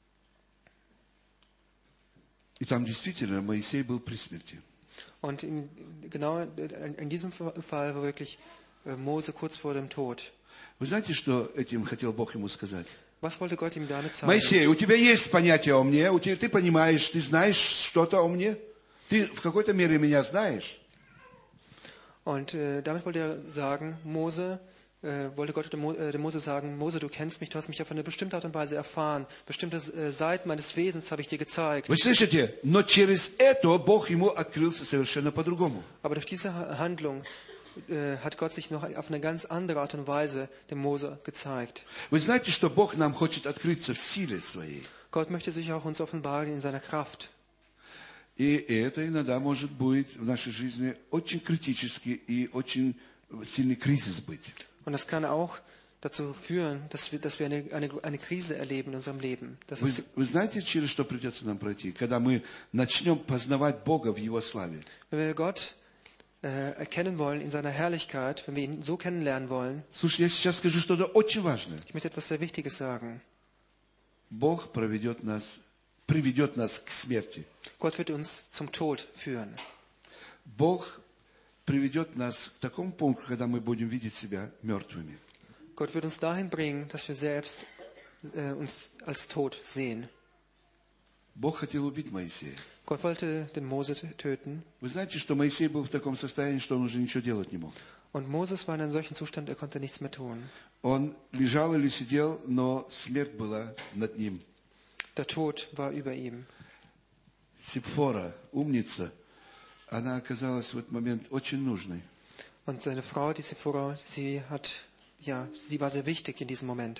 S1: И там действительно Моисей был при смерти.
S3: Und in, genau in, in diesem Fall war wirklich äh, Mose kurz vor dem Tod.
S1: Вы знаете, что этим хотел Бог ему сказать?
S3: Was wollte Gott ihm damit sagen?
S1: Моисей, у тебя есть понятие о мне, у тебя, ты понимаешь, ты знаешь что-то о мне? Ты в какой-то мере меня знаешь?
S3: Und äh, damit wollte er sagen, Mose, äh, wollte Gott dem, Mo, äh, dem Mose sagen, Mose, du kennst mich, du hast mich auf eine bestimmte Art und Weise erfahren. Bestimmte äh, Seiten meines Wesens habe ich dir gezeigt.
S1: Вы слышите? Но через это Бог ему открылся совершенно по-другому.
S3: Aber durch diese Handlung äh, hat Gott sich noch auf eine ganz andere Art und Weise dem Mose gezeigt.
S1: Вы знаете, что Бог нам хочет открыться в силе своей?
S3: Gott möchte sich auch uns offenbaren in seiner Kraft.
S1: И это иногда может быть в нашей жизни очень критически и очень сильный кризис быть.
S3: Und das kann auch dazu führen, dass wir, dass wir eine, eine, eine Krise erleben in unserem Leben. Das
S1: Вы,
S3: ist,
S1: вы знаете, через что придется нам пройти, когда мы начнем познавать Бога в Его славе?
S3: wenn wir Gott äh, erkennen wollen in seiner Herrlichkeit, wenn wir ihn so kennenlernen wollen,
S1: Слушай, я сейчас скажу что-то очень важное.
S3: ich möchte etwas sehr Wichtiges sagen.
S1: Бог проведет нас, приведет нас к смерти.
S3: Gott wird uns zum Tod führen.
S1: Бог приведет нас к такому пункту, когда мы будем видеть себя мертвыми.
S3: Gott wird uns dahin bringen, dass wir selbst äh, uns als tot sehen.
S1: Бог хотел убить Моисея.
S3: Gott wollte den Mose töten.
S1: Вы знаете, что Моисей был в таком состоянии, что он уже ничего делать не мог.
S3: Und Moses war in einem solchen Zustand, er konnte nichts mehr tun.
S1: Он лежал или сидел, но смерть была над ним.
S3: Der Tod war über ihm.
S1: Сипфора, умница, она оказалась в этот момент очень нужной.
S3: Und seine Frau, die Sephora, sie hat, ja, sie war sehr wichtig in diesem Moment.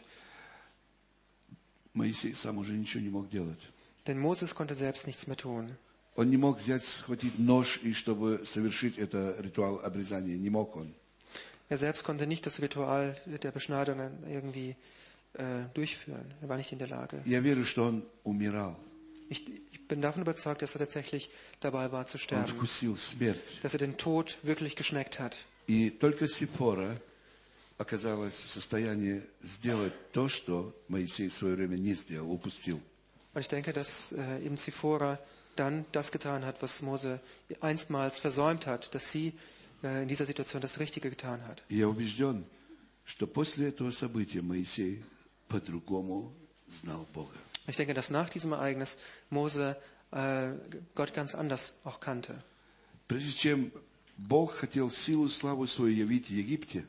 S1: Моисей сам уже ничего не мог делать.
S3: Denn Moses konnte selbst nichts mehr tun.
S1: Он не мог взять, схватить нож, и чтобы совершить это ритуал обрезания. Не мог он.
S3: Er selbst konnte nicht das Ritual der Beschneidung irgendwie äh, durchführen. Er war nicht in der Lage.
S1: Я верю, что он умирал.
S3: Ich, ich bin davon überzeugt, dass er tatsächlich dabei war zu
S1: Он
S3: sterben.
S1: вкусил смерть.
S3: Dass er den Tod wirklich geschmeckt hat.
S1: И только Сипфора оказалась в состоянии сделать то, что Моисей в свое время не сделал, упустил.
S3: Und ich denke, dass äh, eben Sephora dann das getan hat, was Mose einstmals versäumt hat, dass sie äh, in dieser Situation das Richtige getan hat.
S1: И я убежден, что после этого события Моисей по-другому знал Бога.
S3: Ich denke, dass nach diesem Ereignis Mose äh, Gott ganz anders auch kannte.
S1: Прежде чем Бог хотел силу и славу свою явить в Египте,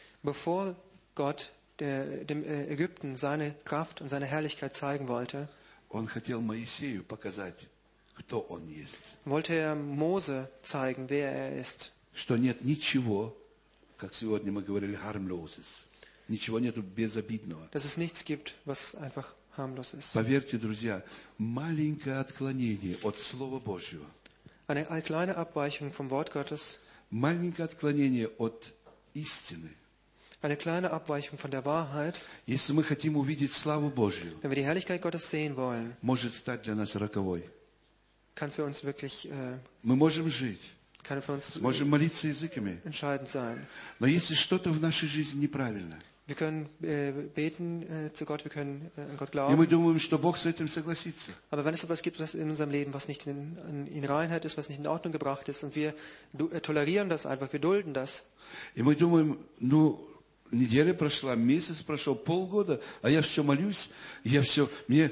S3: Bevor Gott der, dem äh, Ägypten seine Kraft und seine Herrlichkeit zeigen wollte,
S1: Он хотел Моисею показать, кто он есть.
S3: wollte er Mose zeigen, wer er ist.
S1: Что нет ничего, как сегодня мы говорили, harmloses. Ничего нету безобидного.
S3: Dass es nichts gibt, was einfach harmlos ist.
S1: Поверьте, друзья, маленькое отклонение от Слова Божьего,
S3: Eine, eine kleine Abweichung vom Wort Gottes,
S1: маленькое отклонение от истины.
S3: eine kleine Abweichung von der Wahrheit,
S1: Если мы хотим увидеть славу Божью,
S3: wenn wir die Herrlichkeit Gottes sehen wollen,
S1: может стать для нас роковой.
S3: kann für uns wirklich, äh,
S1: Мы можем жить,
S3: kann für uns
S1: можем молиться языками,
S3: entscheidend sein.
S1: но если что-то в нашей жизни неправильно,
S3: Wir können äh, beten äh, zu Gott, wir können äh, an Gott
S1: и мы
S3: glauben.
S1: думаем, что Бог с этим согласится,
S3: Aber wenn es etwas gibt, was in unserem Leben, was nicht in, in, in Reinheit ist, was nicht in Ordnung gebracht ist, und wir du, äh, tolerieren das einfach, wir dulden das,
S1: и мы думаем, ну, неделя прошла, месяц прошел, полгода, а я все молюсь, я все, мне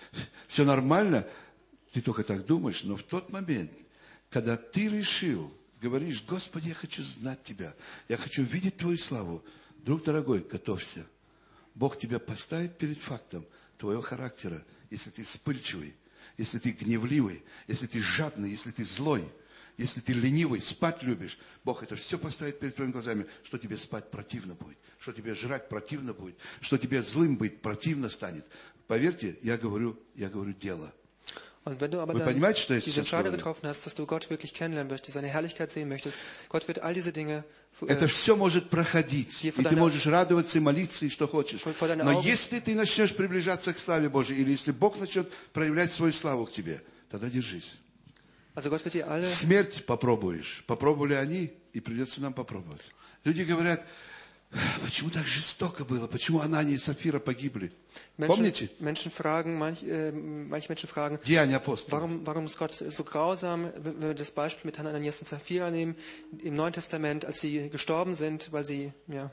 S1: все нормально. Ты только так думаешь, но в тот момент, когда ты решил, говоришь, Господи, я хочу знать Тебя, я хочу видеть Твою славу, друг дорогой, готовься. Бог тебя поставит перед фактом твоего характера, если ты вспыльчивый, если ты гневливый, если ты жадный, если ты злой, если ты ленивый, спать любишь. Бог это все поставит перед твоими глазами, что тебе спать противно будет, что тебе жрать противно будет, что тебе злым быть противно станет. Поверьте, я говорю, я говорю дело.
S3: Und wenn du aber
S1: Вы
S3: dann
S1: понимаете, что я
S3: diese
S1: сейчас
S3: Entscheidung
S1: говорю?
S3: getroffen hast, dass du Gott wirklich kennenlernen möchtest, seine Herrlichkeit sehen möchtest, Gott wird all diese Dinge äh,
S1: Это все может проходить.
S3: Hier
S1: И
S3: vor
S1: ты
S3: deiner-
S1: можешь радоваться и молиться, и что хочешь.
S3: vor- vor deinen
S1: Но
S3: Augen-
S1: если ты начнешь приближаться к славе Божьей, или если Бог начнет проявлять свою славу к тебе, тогда держись.
S3: also Gott wird dir alle
S1: Смерть попробуешь. Попробовали они, и придется нам попробовать. Люди говорят, почему так жестоко было? Почему Анания и Сапфира погибли?
S3: Menschen,
S1: Помните?
S3: Menschen fragen, manch, äh, manche Menschen fragen,
S1: Деяния апостолов.
S3: warum, warum ist Gott so grausam, wenn wir das Beispiel mit Hananias und Sapphira nehmen, im Neuen Testament, als sie gestorben sind, weil sie, ja,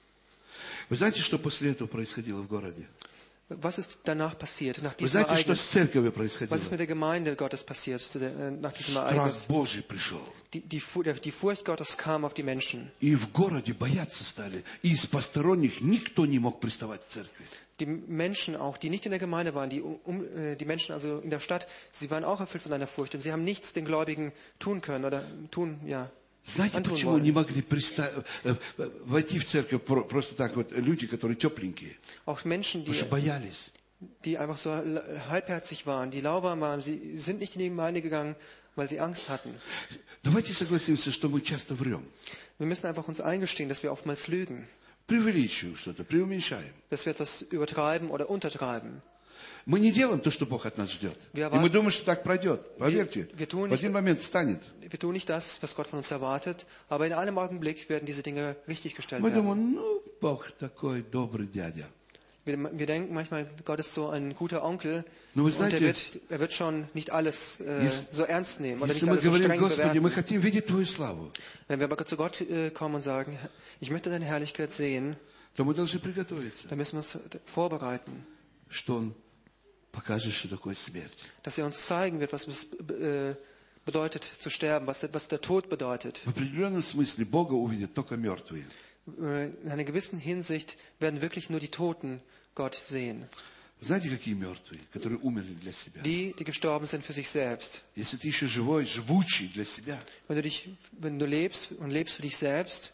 S1: Вы знаете, что после этого происходило в городе?
S3: was ist danach passiert, nach
S1: Вы
S3: diesem
S1: знаете, что с
S3: Ereignis?
S1: церковью
S3: Was ist
S1: происходило?
S3: mit der Gemeinde Gottes passiert zu der, äh, nach diesem
S1: Страх
S3: Ereignis?
S1: Божий пришел.
S3: Die, die, Fu- der- die Furcht Gottes kam auf die Menschen.
S1: И в городе бояться стали. И из посторонних никто не мог приставать к церкви.
S3: Die Menschen auch, die nicht in der Gemeinde waren, die, um, äh, die Menschen also in der Stadt, sie waren auch erfüllt von einer Furcht und sie haben nichts den Gläubigen tun können oder tun, ja,
S1: Знаете,
S3: antun
S1: почему не
S3: wollen.
S1: могли приста- э, э, войти в церковь про- просто так вот люди, которые тепленькие?
S3: Auch Menschen, die,
S1: Потому что боялись.
S3: die einfach so halbherzig waren, die lauwarm waren, sie sind nicht in die Gemeinde gegangen, weil sie Angst hatten.
S1: Давайте согласимся, что мы часто врем.
S3: Wir müssen einfach uns eingestehen, dass wir oftmals lügen,
S1: Преувеличиваем что-то, преуменьшаем.
S3: dass wir etwas übertreiben oder untertreiben.
S1: Мы не делаем то, что Бог от нас ждет.
S3: Wir
S1: И мы
S3: erwarten-
S1: думаем, что так пройдет. Поверьте,
S3: wir tun
S1: в
S3: nicht-
S1: один момент станет.
S3: Wir tun nicht das, was Gott von uns erwartet, aber in einem Augenblick werden diese Dinge richtiggestellt
S1: Мы
S3: werden.
S1: думаем, ну, Бог такой добрый дядя.
S3: Wir, wir denken manchmal, Gott ist so ein guter Onkel
S1: Nur вы
S3: und er
S1: знаете,
S3: wird, er wird schon nicht alles äh,
S1: Если-
S3: so ernst nehmen oder
S1: Если
S3: nicht
S1: мы
S3: alles so
S1: говорим,
S3: streng
S1: Господи, мы
S3: bewerten.
S1: хотим видеть Твою славу,
S3: Wenn wir aber zu Gott äh, kommen und sagen, ich möchte deine Herrlichkeit sehen,
S1: то мы должны приготовиться,
S3: dann müssen wir uns vorbereiten,
S1: что Он покажет, что такое смерть.
S3: dass er uns zeigen wird, was es äh, bedeutet zu sterben, was der, was der Tod bedeutet.
S1: В определенном смысле Бога увидят только мертвые.
S3: Äh, In einer gewissen Hinsicht werden wirklich nur die Toten Gott sehen.
S1: Знаете, какие мертвые, которые умерли для себя?
S3: Die, die gestorben sind für sich selbst.
S1: Если ты еще живой, живучий для себя,
S3: Wenn du, dich, wenn du lebst und lebst für dich selbst,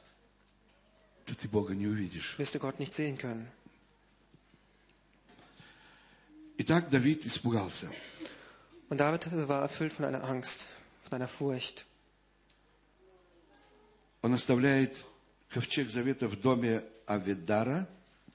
S1: то ты Бога не увидишь.
S3: wirst du Gott nicht sehen können.
S1: Итак, Давид испугался.
S3: Und David war erfüllt von einer Angst, von einer Furcht.
S1: Он оставляет ковчег завета в доме Авидара.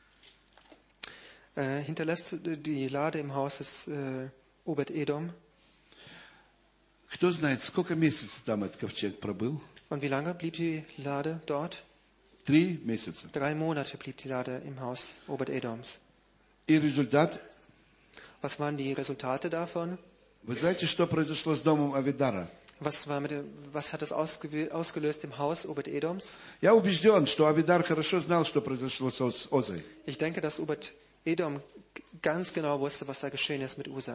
S3: Er hinterlässt die Lade im Haus des äh, Obed-Edom.
S1: Кто знает, сколько месяцев там этот ковчег пробыл?
S3: Und wie lange blieb die Lade dort?
S1: Три месяца.
S3: Drei Monate blieb die Lade im Haus Obed-Edoms.
S1: И результат,
S3: Was waren die Resultate davon?
S1: вы знаете, что произошло с домом Авидара?
S3: Was, war mit, dem- was hat das ausgew- ausgelöst im Haus Obed-Edoms?
S1: Я убежден, что Авидар хорошо знал, что произошло с Оз- Озой.
S3: Ich denke, dass Obed-Edom ganz genau wusste, was da geschehen ist mit Usa.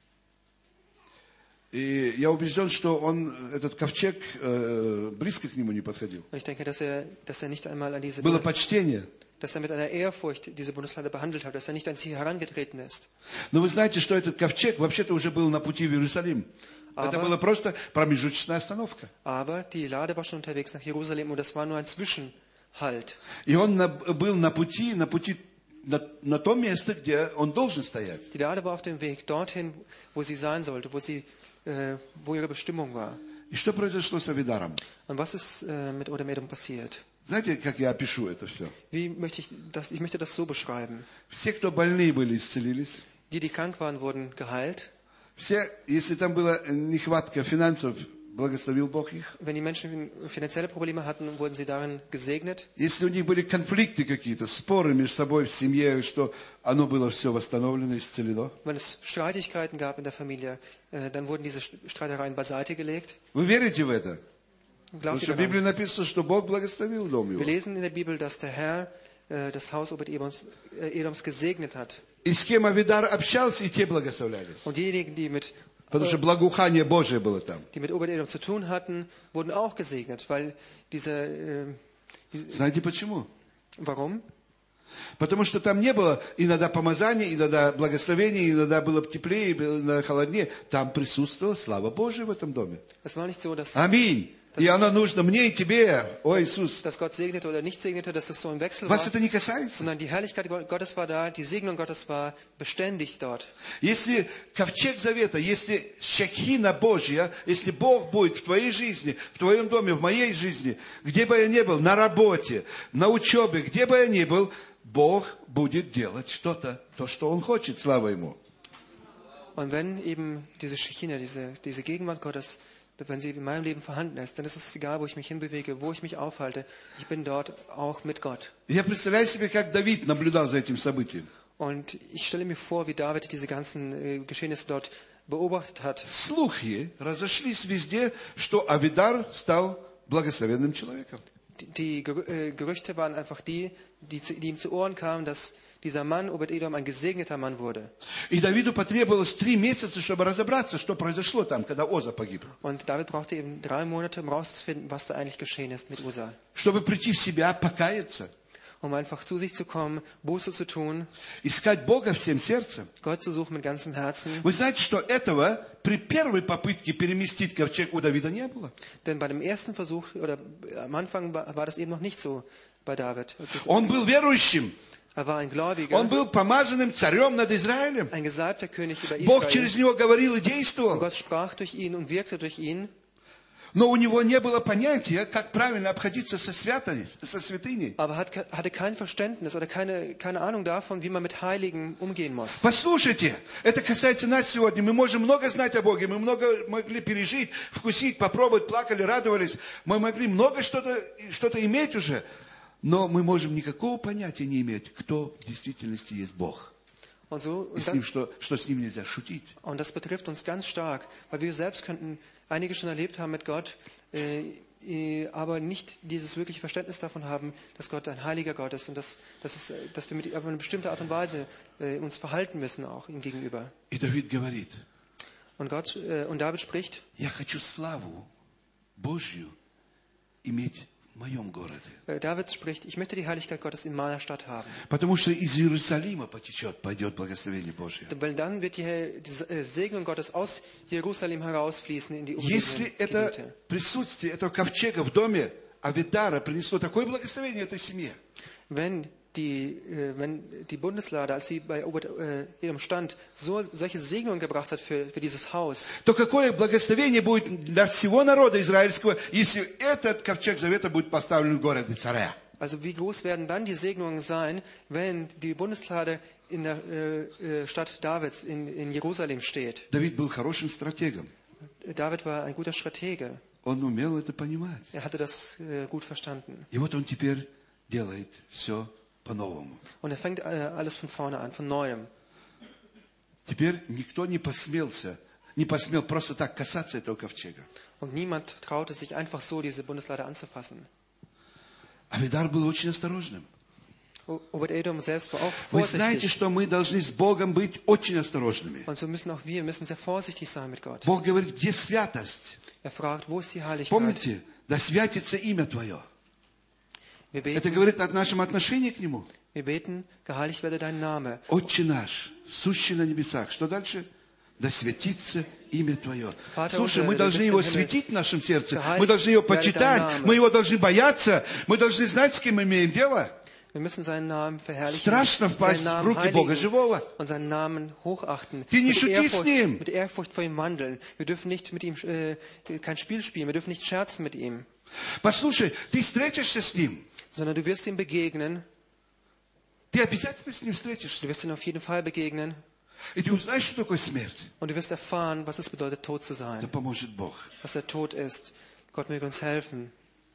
S1: И я убежден, что он, этот ковчег, э, близко к нему не подходил.
S3: Und ich denke, dass er, dass er nicht einmal an diese
S1: Было
S3: Bundes-
S1: почтение.
S3: dass er mit einer Ehrfurcht diese Bundeslade behandelt hat, dass er nicht an sie herangetreten ist.
S1: Но вы знаете, что этот ковчег вообще-то уже был на пути в Иерусалим. Это
S3: Aber-
S1: была просто промежуточная остановка.
S3: Aber die Lade war schon unterwegs nach Jerusalem und das war nur ein Zwischenhalt.
S1: И он на- был на пути, на пути на, на то место, где он должен стоять.
S3: Die Lade war auf dem Weg dorthin, wo sie sein sollte, wo, sie, äh, wo ihre Bestimmung war.
S1: И что произошло с Авидаром?
S3: Und was ist äh, mit Odem-Edom passiert?
S1: Знаете, как я опишу это все?
S3: Wie möchte ich, das, ich möchte das so beschreiben.
S1: Все, кто больные были, исцелились.
S3: Die, die krank waren, wurden geheilt.
S1: Все, если там была нехватка финансов, благословил Бог их.
S3: Wenn die Menschen finanzielle Probleme hatten, wurden sie darin gesegnet.
S1: Если у них были конфликты какие-то, споры между собой в семье, что оно было все восстановлено, исцелено.
S3: Wenn es Streitigkeiten gab in der Familie, äh, dann wurden diese Streitereien beiseite gelegt.
S1: Вы верите в это? Потому
S3: Glaubt ihr
S1: что в
S3: daran?
S1: Библии написано, что Бог благословил дом его.
S3: Wir lesen in der Bibel, dass der Herr äh, das Haus Obed-Edoms äh, Edoms gesegnet hat.
S1: И с кем Авидар общался, и те благословлялись.
S3: Und diejenigen, die mit,
S1: Потому что благоухание Божие было там.
S3: die mit Obed-Edom zu tun hatten, wurden auch gesegnet. Weil diese, äh, die,
S1: Знаете почему?
S3: warum?
S1: Потому что там не было иногда помазания, иногда благословения, иногда было теплее, иногда холоднее. Там присутствовала слава Божия в этом доме.
S3: Es war nicht so, dass,
S1: Аминь. И она нужна мне и тебе, о Иисус.
S3: dass Gott segnete oder nicht segnete, dass es so im Wechsel war,
S1: Вас это не касается.
S3: sondern die Herrlichkeit Gottes war da, die Segnung Gottes war beständig dort.
S1: Если ковчег завета, если шехина Божья, если Бог будет в твоей жизни, в твоем доме, в моей жизни, где бы я ни был, на работе, на учебе, где бы я ни был, Бог будет делать что-то, то, что Он хочет, слава Ему.
S3: Und wenn eben diese Shechina, diese, diese Gegenwart Gottes, wenn sie in meinem Leben vorhanden ist, dann ist es egal, wo ich mich hinbewege, wo ich mich aufhalte. Ich bin dort auch mit Gott.
S1: Я представляю себе, как Давид наблюдал за этим событием.
S3: Und ich stelle mir vor, wie David diese ganzen äh, Geschehnisse dort beobachtet hat.
S1: Слухи разошлись везде, что Авидар стал благословенным человеком.
S3: Die, die Gerü- äh, Gerüchte waren einfach die, die, zu, die ihm zu Ohren kamen, dass dieser Mann, Obed-Edom, ein gesegneter Mann wurde.
S1: И Давиду потребовалось три месяца, чтобы разобраться, что произошло там, когда Оза погиб.
S3: Und David brauchte eben drei Monate, um herauszufinden, was da eigentlich geschehen ist mit Usa.
S1: Чтобы прийти в себя, покаяться,
S3: Um einfach zu sich zu kommen, Buße zu tun,
S1: искать Бога всем сердцем.
S3: Gott zu suchen mit ganzem Herzen.
S1: Вы знаете, что этого при первой попытке переместить ковчег у Давида не было?
S3: Denn bei dem ersten Versuch, oder am Anfang war, war das eben noch nicht so bei David.
S1: Он был верующим.
S3: Er war ein Gläubiger,
S1: Он был помазанным царем над Израилем.
S3: ein gesalbter König über
S1: Бог
S3: Israel.
S1: через него говорил и
S3: Und
S1: действовал.
S3: Gott sprach durch ihn und wirkte durch ihn.
S1: Но у него не было понятия, как правильно обходиться со, святой, со святыней.
S3: Aber hat, hatte kein Verständnis oder keine, keine Ahnung davon, wie man mit Heiligen umgehen muss.
S1: Послушайте, это касается нас сегодня. Мы можем много знать о Боге, мы много могли пережить, вкусить, попробовать, плакали, радовались. Мы могли много что-то, что-то иметь уже. Но мы можем никакого понятия не иметь, кто в действительности есть Бог.
S3: Und, so,
S1: И
S3: und,
S1: с ним,
S3: das,
S1: что, что с ним нельзя шутить.
S3: und das betrifft uns ganz stark, weil wir selbst könnten einige schon erlebt haben mit Gott, äh, äh, aber nicht dieses wirkliche Verständnis davon haben, dass Gott ein heiliger Gott ist und dass, dass, es, dass wir mit, auf eine bestimmte Art und Weise äh, uns verhalten müssen, auch ihm gegenüber.
S1: И Давид говорит,
S3: Und, Gott, äh, und David spricht,
S1: я хочу славу Божью иметь в моем городе.
S3: äh, David spricht, ich möchte die Heiligkeit Gottes in meiner Stadt haben.
S1: Потому что из Иерусалима потечет, пойдет благословение Божье.
S3: Weil dann wird die, die äh, Segnung Gottes aus Jerusalem herausfließen in die
S1: Если
S3: umliegenden
S1: это
S3: Gebiete.
S1: присутствие этого ковчега в доме Авидара принесло такое благословение этой семье,
S3: Wenn die, äh, wenn die Bundeslade, als sie bei Obed-Edom stand, so, solche Segnungen gebracht hat für, für dieses Haus,
S1: то какое благословение будет для всего народа израильского, если этот ковчег завета будет поставлен в городе царя?
S3: also wie groß werden dann die Segnungen sein, wenn die Bundeslade in der äh, äh, Stadt Davids in, in Jerusalem steht?
S1: Давид был хорошим стратегом.
S3: David war ein guter Stratege.
S1: Он умел это понимать.
S3: Er hatte das äh, gut verstanden.
S1: И вот он теперь делает все по-новому.
S3: Und er fängt äh, alles von vorne an, von Neuem.
S1: Теперь никто не посмелся, не посмел просто так касаться этого ковчега.
S3: Und niemand traute sich einfach so, diese Bundeslade anzufassen.
S1: Авидар был очень осторожным.
S3: Obed-Edom selbst war auch
S1: Вы знаете,
S3: vorsichtig.
S1: что мы должны с Богом быть очень осторожными.
S3: Und so müssen auch wir müssen sehr vorsichtig sein mit Gott.
S1: Бог говорит, где святость?
S3: Er fragt, wo ist die Heiligkeit?
S1: Помните, да святится имя Твое.
S3: Wir
S1: Это
S3: beten,
S1: говорит о нашем отношении к Нему.
S3: wir beten, geheiligt werde dein Name.
S1: Отче наш, сущий на небесах. Что дальше? Да святится имя Твое.
S3: Vater
S1: Слушай,
S3: unser,
S1: мы
S3: du
S1: должны
S3: bist
S1: Его
S3: im Himmel.
S1: светить в нашем сердце.
S3: Geheiligt
S1: Мы должны Его
S3: werde dein
S1: почитать.
S3: Name.
S1: Мы Его должны бояться. Мы должны знать, с кем имеем дело.
S3: Wir müssen seinen Namen verherrlichen,
S1: Страшно впасть
S3: seinen
S1: в
S3: Namen
S1: руки Бога
S3: heiligen
S1: живого.
S3: und seinen Namen hochachten.
S1: Ты не
S3: Mit
S1: шути с
S3: Ehrfurcht,
S1: ним.
S3: mit Ehrfurcht vor ihm wandeln. Wir dürfen nicht mit ihm äh, kein Spiel spielen, wir dürfen nicht scherzen mit ihm,
S1: Послушай, ты встретишься с Ним.
S3: sondern du wirst ihm begegnen.
S1: Ты обязательно с Ним встретишься.
S3: Du wirst ihm auf jeden Fall begegnen
S1: И ты узнаешь, что такое смерть.
S3: und du wirst erfahren, was es bedeutet, tot zu
S1: Да
S3: sein,
S1: поможет Бог.
S3: was der Tod ist. Gott möge uns helfen.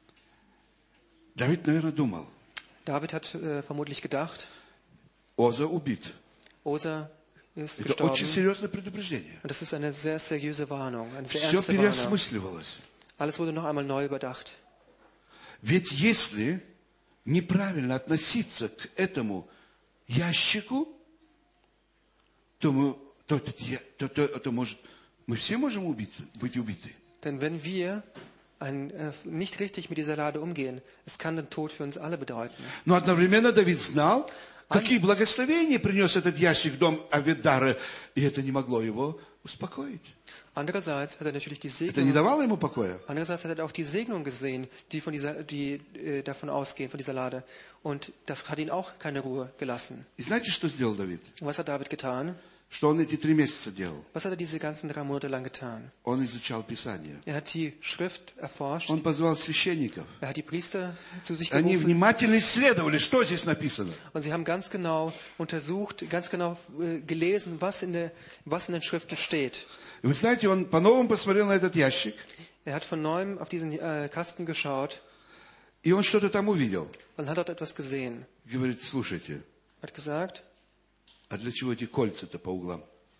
S1: Давид, наверное, думал,
S3: David hat äh, vermutlich gedacht,
S1: Оза убит.
S3: Osa ist
S1: Это
S3: gestorben.
S1: очень серьезное предупреждение.
S3: Und das ist eine sehr seriöse Warnung, eine sehr
S1: Все
S3: ernste Warnung.
S1: переосмысливалось.
S3: Alles wurde noch einmal neu überdacht.
S1: Ведь если неправильно относиться к этому ящику, то, мы, то, то, то, то, то может, мы все можем убиться, быть убиты.
S3: Denn wenn wir ein, äh, nicht richtig mit dieser Lade umgehen, es kann den Tod für uns alle bedeuten.
S1: Но одновременно Давид знал, какие благословения принес этот ящик в дом Авидара, и это не могло его успокоить.
S3: Andererseits hat er natürlich die
S1: Это не
S3: Segnung,
S1: давало ему покоя.
S3: andererseits hat er auch die Segnung gesehen, die von dieser, die äh, davon ausgehen, von dieser Lade. Und das hat ihn auch keine Ruhe gelassen.
S1: И знаете, что сделал Давид?
S3: Und was hat David getan?
S1: Что он эти три месяца делал?
S3: Was hat er diese ganzen drei Monate lang getan?
S1: Он изучал Писание.
S3: Er hat die Schrift erforscht.
S1: Он позвал священников.
S3: Er hat die Priester zu sich
S1: Они
S3: gerufen.
S1: внимательно исследовали, что здесь написано.
S3: Und sie haben ganz genau untersucht, ganz genau äh, gelesen, was in, der, was in den Schriften steht.
S1: И вы знаете, он по-новому посмотрел на этот ящик,
S3: Er hat von neuem auf diesen äh, Kasten geschaut
S1: и он что-то там увидел.
S3: und hat dort etwas gesehen.
S1: Говорит, слушайте,
S3: Er hat gesagt,
S1: а для чего эти кольца-то по углам?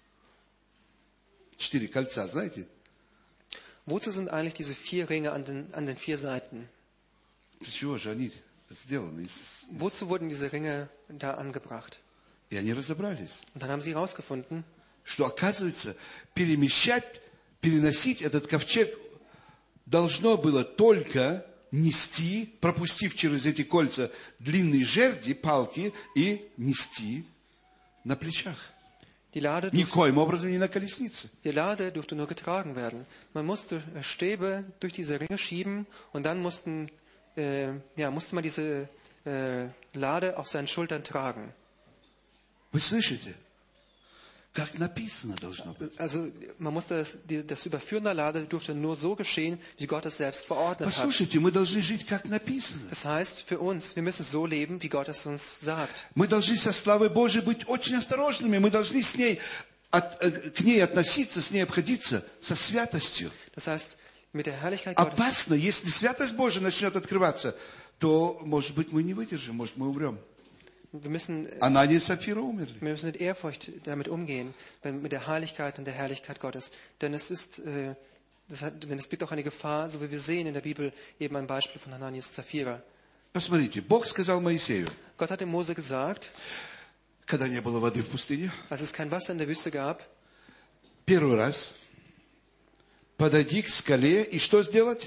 S1: Четыре кольца, знаете?
S3: wozu sind eigentlich diese vier Ringe an den, an den vier Seiten?
S1: Для чего же они сделаны? Из-
S3: Wozu wurden diese Ringe da angebracht?
S1: И они разобрались,
S3: Und dann haben sie herausgefunden,
S1: что, оказывается, перемещать, переносить этот ковчег должно было только нести, пропустив через эти кольца длинные жерди, палки, и нести на плечах.
S3: die Lade, durfte,
S1: Никоим образом не на колеснице.
S3: die Lade durfte nur getragen werden. Man musste Stäbe durch diese Ringe schieben und dann mussten, äh, ja, musste man diese äh, Lade auf seinen Schultern tragen.
S1: Вы слышите? Как написано должно быть.
S3: Also man musste das, die, das Überführen der Lade durfte nur so geschehen, wie Gott es selbst verordnet hat.
S1: Послушайте, мы должны жить, как написано.
S3: Das heißt für uns, wir müssen so leben, wie Gott es uns sagt.
S1: Мы должны со славой Божией быть очень осторожными. Мы должны с ней, от- э, к ней относиться, с ней обходиться со святостью.
S3: Das heißt, mit der Herrlichkeit Gottes,
S1: Опасно, если святость Божия начнет открываться, то, может быть, мы не выдержим, может, мы умрем.
S3: wir müssen,
S1: Анания и Сапфира умерли.
S3: wir müssen mit Ehrfurcht damit umgehen, wenn, mit der Heiligkeit und der Herrlichkeit Gottes. Denn es ist, äh, das hat, denn es birgt auch eine Gefahr, so wie wir sehen in der Bibel, eben ein Beispiel von Hananias und Sapphira.
S1: Посмотрите, Бог сказал Моисею,
S3: Gott hat dem Mose gesagt,
S1: когда не было воды в пустыне,
S3: als es kein Wasser in der Wüste gab,
S1: первый раз подойди к скале и что сделать?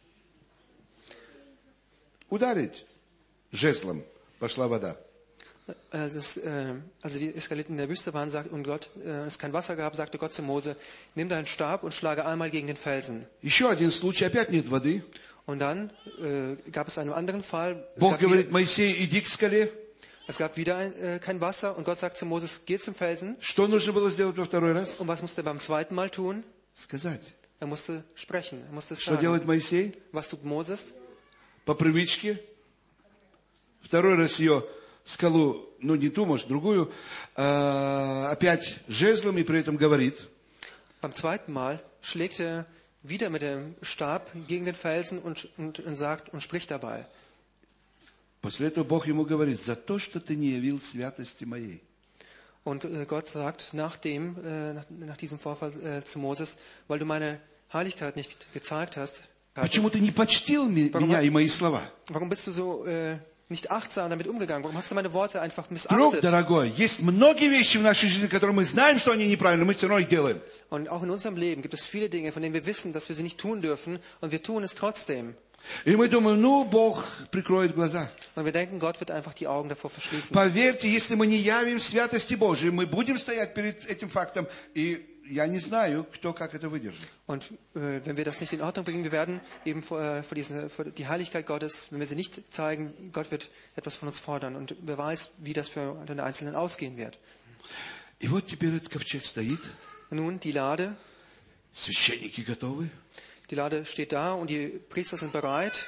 S1: Ударить жезлом. Пошла вода.
S3: Als, es, äh, als die Israeliten in der Wüste waren sagt, und Gott, äh, es kein Wasser gab, sagte Gott zu Mose, nimm deinen Stab und schlage einmal gegen den Felsen.
S1: Еще один случай, опять нет воды.
S3: Und dann äh, gab es einen anderen Fall. Es
S1: Бог
S3: gab,
S1: говорит
S3: wieder,
S1: Моисею, иди к скале.
S3: es gab wieder ein, äh, kein Wasser und Gott sagt zu Moses, geh zum Felsen.
S1: Что нужно было сделать во второй раз?
S3: Und was musste er beim zweiten Mal tun?
S1: Сказать.
S3: Er musste sprechen, er musste es
S1: Что делает
S3: sagen.
S1: Моисей?
S3: Was tut Moses?
S1: По привычке. Второй раз ее скалу, ну не ту, может другую, а, опять жезлом и при этом говорит.
S3: Beim zweiten Mal schlägt er wieder mit dem Stab gegen den Felsen und, und, und sagt und spricht dabei.
S1: После этого Бог ему говорит, за то, что ты не явил святости моей.
S3: Und äh, Gott sagt nach, dem, äh, nach, nach diesem Vorfall äh, zu Moses, weil du meine Heiligkeit nicht gezeigt hast,
S1: Почему ты не почтил ми-
S3: Warum-
S1: меня и мои слова?
S3: warum bist du so äh, nicht achtsam damit umgegangen? Warum hast du meine Worte einfach
S1: Друг
S3: missachtet?
S1: дорогой, есть многие вещи в нашей жизни, которые мы знаем, что они неправильны, мы все равно их делаем.
S3: Und auch in unserem Leben gibt es viele Dinge, von denen wir wissen, dass wir sie nicht tun dürfen, und wir tun es trotzdem.
S1: И мы думаем, ну, Бог прикроет глаза.
S3: Und wir denken, Gott wird einfach die Augen davor verschließen.
S1: Поверьте, если мы не явим святости Божией, мы будем стоять перед этим фактом, и я не знаю, кто как это выдержит.
S3: Und äh, wenn wir das nicht in Ordnung bringen, wir werden eben vor, äh, vor, diese, vor die Heiligkeit Gottes, wenn wir sie nicht zeigen, Gott wird etwas von uns fordern. Und wer weiß, wie das für den Einzelnen ausgehen wird.
S1: И вот теперь этот ковчег стоит,
S3: Nun, die Lade,
S1: священники готовы,
S3: die Lade steht da und die Priester sind bereit.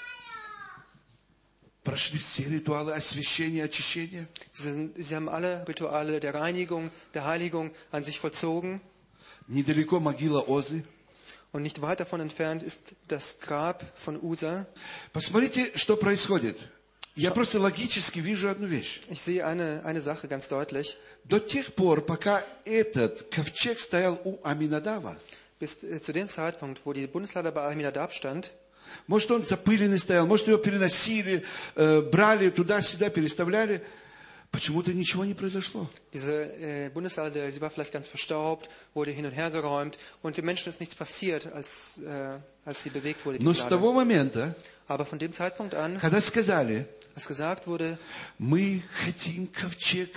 S1: прошли все ритуалы освящения, очищения.
S3: Sie, sind, sie haben alle Rituale der Reinigung, der Heiligung an sich vollzogen.
S1: Недалеко могила Озы.
S3: Und nicht weit davon entfernt ist das Grab von Uza.
S1: Посмотрите, что происходит. Я просто логически вижу одну вещь.
S3: Ich sehe eine, eine Sache ganz deutlich.
S1: До тех пор, пока этот ковчег стоял у Аминадава,
S3: Bis äh, zu dem Zeitpunkt, wo die Bundeslade bei Aminadab stand,
S1: может, он запыленный стоял, может, его переносили, э, брали туда-сюда, переставляли, почему-то ничего не произошло.
S3: diese äh, Bundeslade, sie war vielleicht ganz verstaubt, wurde hin und her geräumt und den Menschen ist nichts passiert, als, äh, als sie bewegt wurde.
S1: Но
S3: Diese
S1: с того
S3: Lade.
S1: момента,
S3: Aber von dem Zeitpunkt an,
S1: когда сказали,
S3: als gesagt wurde,
S1: мы хотим ковчег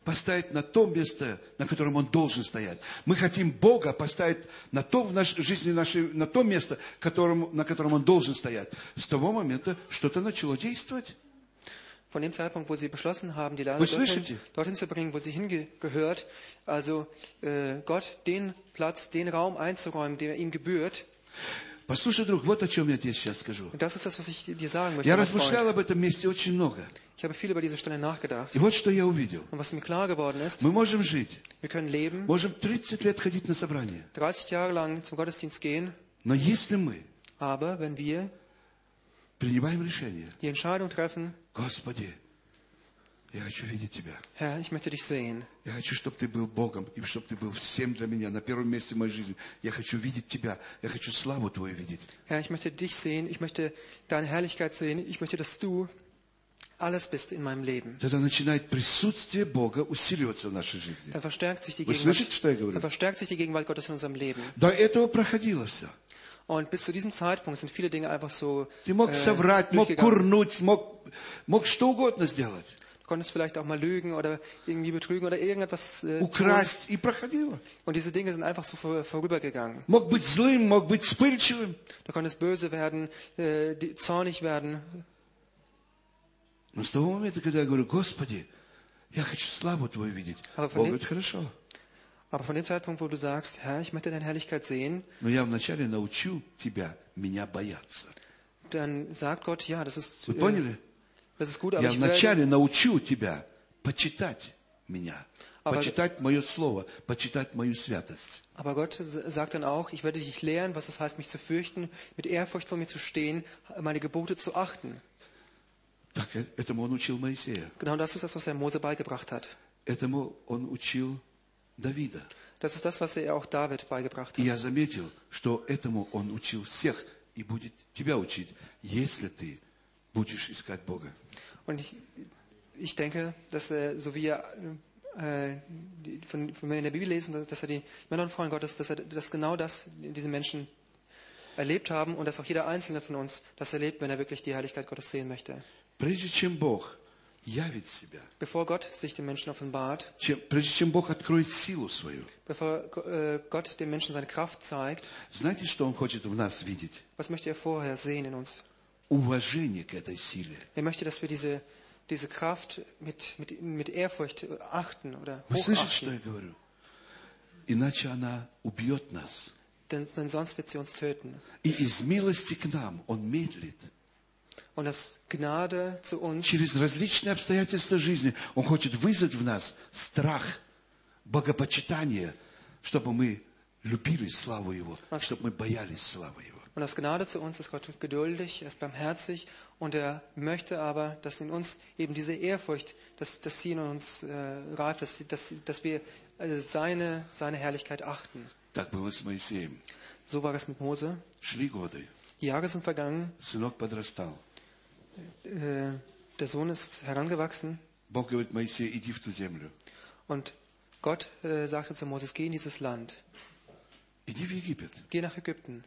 S1: поставить на то место, на котором Он должен стоять. Мы хотим Бога поставить на то в нашей жизни, нашей, на то место, которому, на котором Он должен стоять. С того момента что-то начало действовать.
S3: Von dem Zeitpunkt, wo sie beschlossen haben, die Lade
S1: Вы
S3: dorthin,
S1: слышите?
S3: dorthin zu bringen, wo sie hingehört, also äh, Gott den Platz, den Raum einzuräumen, der ihm gebührt.
S1: Послушай, друг, вот о чем я тебе сейчас скажу.
S3: Und das ist das, was ich dir sagen möchte.
S1: Я
S3: mein Freund.
S1: размышлял об этом месте очень много.
S3: Ich habe viel über diese Stelle nachgedacht.
S1: И вот что я увидел.
S3: Und was mir klar geworden ist,
S1: Мы можем жить,
S3: wir können leben,
S1: можем тридцать лет ходить на собрание.
S3: dreißig Jahre lang zum Gottesdienst gehen,
S1: Но если мы
S3: aber wenn wir
S1: принимаем решение,
S3: die Entscheidung treffen,
S1: Господи, я хочу видеть Тебя.
S3: Herr, ich möchte dich sehen.
S1: Я хочу, чтобы Ты был Богом, и чтобы Ты был всем для меня, на первом месте в моей жизни. Я хочу видеть Тебя, я хочу славу Твою видеть.
S3: Herr, ich möchte dich sehen, ich möchte deine Herrlichkeit sehen, ich möchte, dass du alles bist in meinem Leben.
S1: Тогда начинает присутствие Бога усиливаться в нашей жизни.
S3: Dann verstärkt sich die
S1: Вы слышите,
S3: Gegenwart,
S1: что я говорю?
S3: dann verstärkt sich die Gegenwart Gottes in unserem Leben.
S1: До этого проходило все.
S3: Und bis zu diesem Zeitpunkt sind viele Dinge einfach so
S1: Ты мог
S3: äh,
S1: соврать, мог
S3: durchgegangen.
S1: курнуть, мог, мог что угодно сделать.
S3: Du konntest vielleicht auch mal lügen oder irgendwie betrügen oder irgendetwas äh, tun.
S1: Украсть, и проходило.
S3: Und diese Dinge sind einfach so vor, vorübergegangen.
S1: Мог быть злым, мог быть вспыльчивым.
S3: Du konntest böse werden, äh, die- zornig werden.
S1: Но с того момента, когда я говорю, Господи, я хочу славу Твою видеть,
S3: Aber von
S1: Бог
S3: dem-
S1: говорит, хорошо.
S3: Aber von dem Zeitpunkt, wo du sagst, Herr, ich möchte deine Herrlichkeit sehen,
S1: Но я вначале научу тебя меня бояться.
S3: dann sagt Gott, ja, das ist,
S1: Вы
S3: äh,
S1: поняли?
S3: das ist gut, aber
S1: Я
S3: ich werde,
S1: вначале научу тебя почитать меня,
S3: Aber-
S1: почитать мое слово, почитать мою святость.
S3: aber Gott s- sagt dann auch, ich werde dich lehren, was es heißt, mich zu fürchten, mit Ehrfurcht vor mir zu stehen, meine Gebote zu achten.
S1: Так э- этому он учил Моисея.
S3: Genau das ist das, was er Mose beigebracht hat.
S1: Этому он учил Давида.
S3: Das ist das, was er auch David beigebracht
S1: И
S3: hat.
S1: я заметил, что этому он учил всех и будет тебя учить, если ты будешь искать Бога.
S3: Und ich, ich denke, dass er, so wie er äh, die- von, von wir in der Bibel lesen, dass- dass er die Männer und Frauen Gottes, dass er dass genau das diese Menschen erlebt haben und dass auch jeder einzelne von uns das erlebt, wenn er wirklich die Herrlichkeit Gottes sehen möchte.
S1: Прежде чем Бог явит себя,
S3: Bevor Gott sich den Menschen offenbart,
S1: чем- прежде чем Бог откроет силу свою,
S3: bevor äh, Gott dem Menschen seine Kraft zeigt,
S1: знаете, что Он хочет в нас видеть?
S3: was möchte er vorher sehen in uns?
S1: Уважение к этой силе.
S3: Er möchte, dass wir diese, diese Kraft mit, mit, mit Ehrfurcht achten oder
S1: Вы слышите, что
S3: hochachten,
S1: я говорю? Иначе она убьет нас.
S3: denn, denn sonst wird sie uns töten.
S1: И из милости к нам Он медлит.
S3: Und das Gnade zu uns,
S1: Через различные обстоятельства жизни Он хочет вызвать в нас страх, богопочитание, чтобы мы любили славу Его, чтобы мы боялись славы Его.
S3: und das Gnade zu uns ist Gott geduldig, er ist barmherzig und er möchte aber, dass in uns eben diese Ehrfurcht, dass, dass sie in uns äh, reift, dass, dass, dass wir äh, seine, seine Herrlichkeit achten.
S1: Так было с Моисеем.
S3: So war es mit Mose.
S1: Шли годы,
S3: Die Jahre sind vergangen,
S1: сынок подрастал.
S3: äh, der Sohn ist herangewachsen
S1: Бог говорит, Моисей, иди в ту землю.
S3: und Gott äh, sagte zu Moses, geh in dieses Land,
S1: Иди в Египет.
S3: geh nach Ägypten.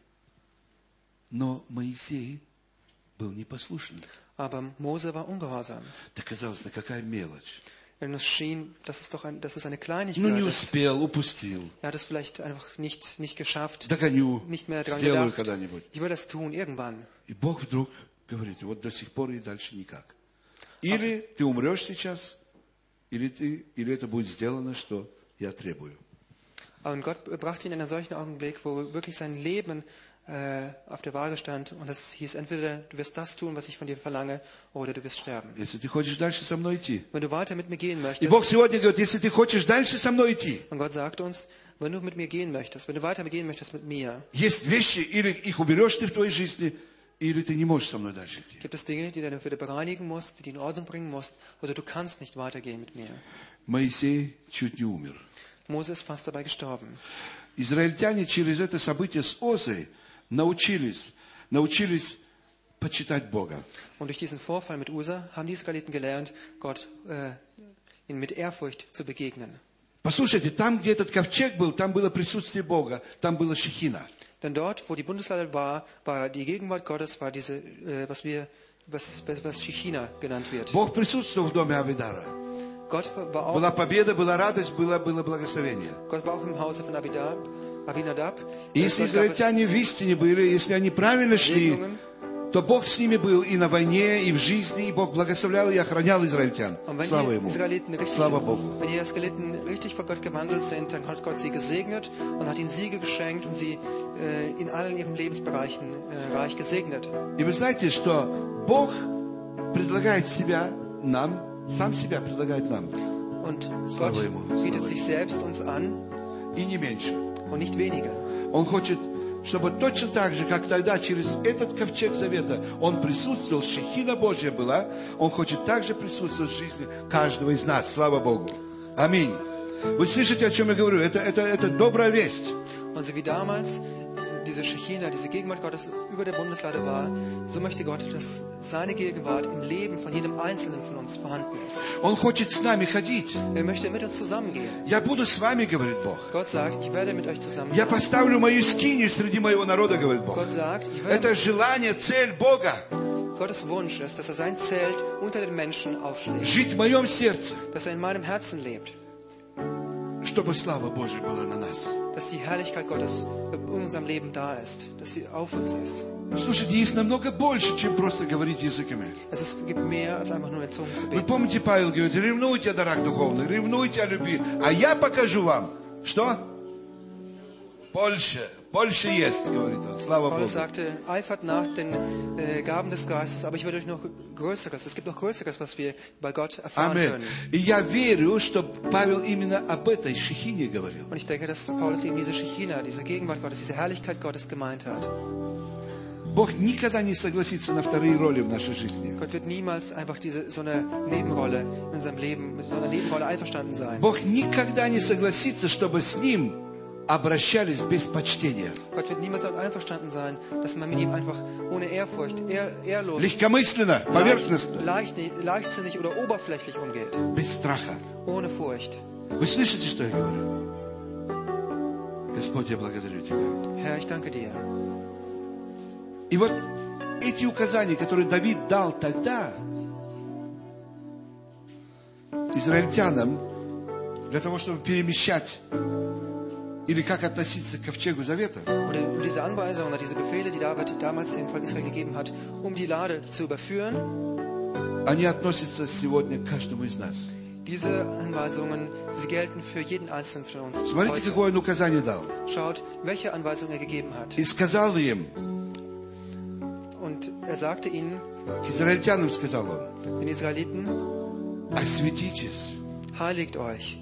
S1: Но Моисей был непослушен.
S3: Aber Mose war ungehorsam.
S1: Так казалось, на какая мелочь.
S3: Denn es schien, das ist doch ein, das ist eine Kleinigkeit.
S1: Ну, не
S3: Das,
S1: успел, упустил.
S3: er hat es vielleicht einfach nicht, nicht geschafft,
S1: Догоню,
S3: nicht mehr daran
S1: сделаю
S3: gedacht.
S1: когда-нибудь.
S3: Ich will das tun, irgendwann.
S1: И Бог вдруг говорит, вот до сих пор и дальше никак. Или ты умрешь сейчас, или, ты, или это будет сделано, что я требую.
S3: Aber Gott brachte ihn in einen solchen Augenblick, wo wirklich sein Leben äh, auf der Waage stand. Und es hieß, entweder du wirst das tun, was ich von dir verlange, oder du wirst sterben.
S1: Если ты хочешь дальше со мной идти.
S3: Wenn du weiter mit mir gehen
S1: И
S3: möchtest,
S1: Бог сегодня говорит, если ты хочешь дальше со мной идти,
S3: und Gott sagt uns, wenn du mit mir gehen möchtest, wenn du weiter gehen möchtest mit mir,
S1: есть вещи, или их уберешь ты в твоей жизни, или ты не можешь со mной дальше идти.
S3: gibt es Dinge, die du wieder bereinigen musst, die du in Ordnung bringen musst, oder du kannst nicht weitergehen mit mir.
S1: Моисей чуть не умер.
S3: Mose ist fast dabei gestorben.
S1: Израильтяне через это событие с Озой научились, научились почитать Бога.
S3: Und durch diesen Vorfall mit Usa haben die Israeliten gelernt, Gott äh, ihnen mit Ehrfurcht zu begegnen.
S1: Послушайте, там, где этот ковчег был, там было присутствие Бога, там была Шехина.
S3: Denn dort, wo die Bundeslade war, war die Gegenwart Gottes, war diese, äh, was wir, was, was Shechina genannt wird.
S1: Бог присутствовал в доме Авидара.
S3: Gott war auch,
S1: Была победа, была радость, было, было благословение.
S3: Gott war auch im Hause von Abinadab. Abinadab.
S1: И если
S3: Dort gab es
S1: израильтяне в истине были, если они правильно шли,
S3: Segnungen.
S1: то Бог с ними был и на войне, и в жизни, и Бог благословлял и охранял израильтян.
S3: Und wenn
S1: Слава
S3: die
S1: Ему.
S3: Israeliten richtig,
S1: Слава Богу.
S3: wenn die Israeliten richtig vor Gott gewandelt sind, dann hat Gott sie gesegnet und hat ihnen Siege geschenkt und sie äh, in allen ihren Lebensbereichen äh, reich gesegnet.
S1: И вы знаете, что Бог предлагает себя нам, сам себя предлагает нам,
S3: Und
S1: Slava
S3: Gott
S1: ему,
S3: bietet
S1: slava
S3: sich selbst uns an
S1: и не меньше.
S3: und nicht weniger.
S1: Он хочет, чтобы точно так же, как тогда через этот ковчег завета Он присутствовал, шехина Божья была, Он хочет также присутствовать в жизни каждого из нас. Слава Богу. Аминь. Вы слышите, о чем я говорю? Это, это, это добрая весть.
S3: Und so wie damals diese Shechina, diese Gegenwart Gottes über der Bundeslade war, so möchte Gott, dass seine Gegenwart im Leben von jedem Einzelnen von uns vorhanden ist.
S1: Он хочет с нами ходить.
S3: Er möchte mit uns zusammengehen.
S1: Я буду с вами, говорит Бог.
S3: Gott sagt, ich werde mit euch zusammen
S1: Я
S3: sein.
S1: поставлю мою скинию среди моего народа, говорит Бог.
S3: Gott sagt, ich werde,
S1: Это желание, цель Бога.
S3: Gottes Wunsch ist, dass er sein Zelt unter den Menschen aufschlägt,
S1: Жить в моем сердце,
S3: dass er in meinem Herzen lebt,
S1: чтобы слава Божья была на нас.
S3: dass die Herrlichkeit Gottes in unserem Leben da ist, dass sie auf uns ist.
S1: Слушайте, есть намного больше, чем просто говорить языками.
S3: Es ist, gibt mehr, als einfach nur in Zungen zu
S1: Вы
S3: beten.
S1: помните, Павел говорит, ревнуйте о дарах духовных, ревнуйте о любви, а я покажу вам, что? Больше, больше есть, говорит он, слава Богу.
S3: Paulus sagte, eifert nach den äh, Gaben des Geistes, aber ich werde euch noch Größeres, es gibt noch Größeres, was wir bei Gott erfahren
S1: Аминь.
S3: können.
S1: И я верю, что Павел именно об этой шехине говорил.
S3: Und ich denke, dass Paulus eben diese Shechina, diese Gegenwart Gottes, diese Herrlichkeit Gottes gemeint hat.
S1: Бог никогда не согласится на вторые роли в нашей жизни.
S3: Gott wird niemals einfach diese, so eine Nebenrolle in unserem Leben, mit so einer Nebenrolle einverstanden sein.
S1: Бог никогда не согласится, чтобы с Ним обращались без почтения.
S3: Gott wird niemals damit einverstanden sein, dass man mit ihm einfach ohne Ehrfurcht, ehr, ehrlos,
S1: Легкомысленно,
S3: leicht,
S1: поверхностно,
S3: leicht, leichtsinnig oder oberflächlich umgeht.
S1: без страха.
S3: Ohne Furcht.
S1: Вы слышите, что я говорю? Господь, я благодарю Тебя.
S3: Herr, ich danke dir.
S1: И вот эти указания, которые Давид дал тогда израильтянам, для того, чтобы перемещать, или как относиться к ковчегу завета,
S3: Und diese Anweisungen, diese Befehle, die David damals dem Volk Israel gegeben hat, um die Lade zu überführen,
S1: они относятся сегодня к каждому из нас.
S3: diese Anweisungen, sie gelten für jeden Einzelnen von uns.
S1: Смотрите,
S3: Heute.
S1: какое он указание дал.
S3: Schaut, welche Anweisungen er gegeben hat.
S1: И сказал им,
S3: Und er sagte ihnen,
S1: к израильтянам сказал он,
S3: den Israeliten,
S1: осветитесь
S3: heiligt euch,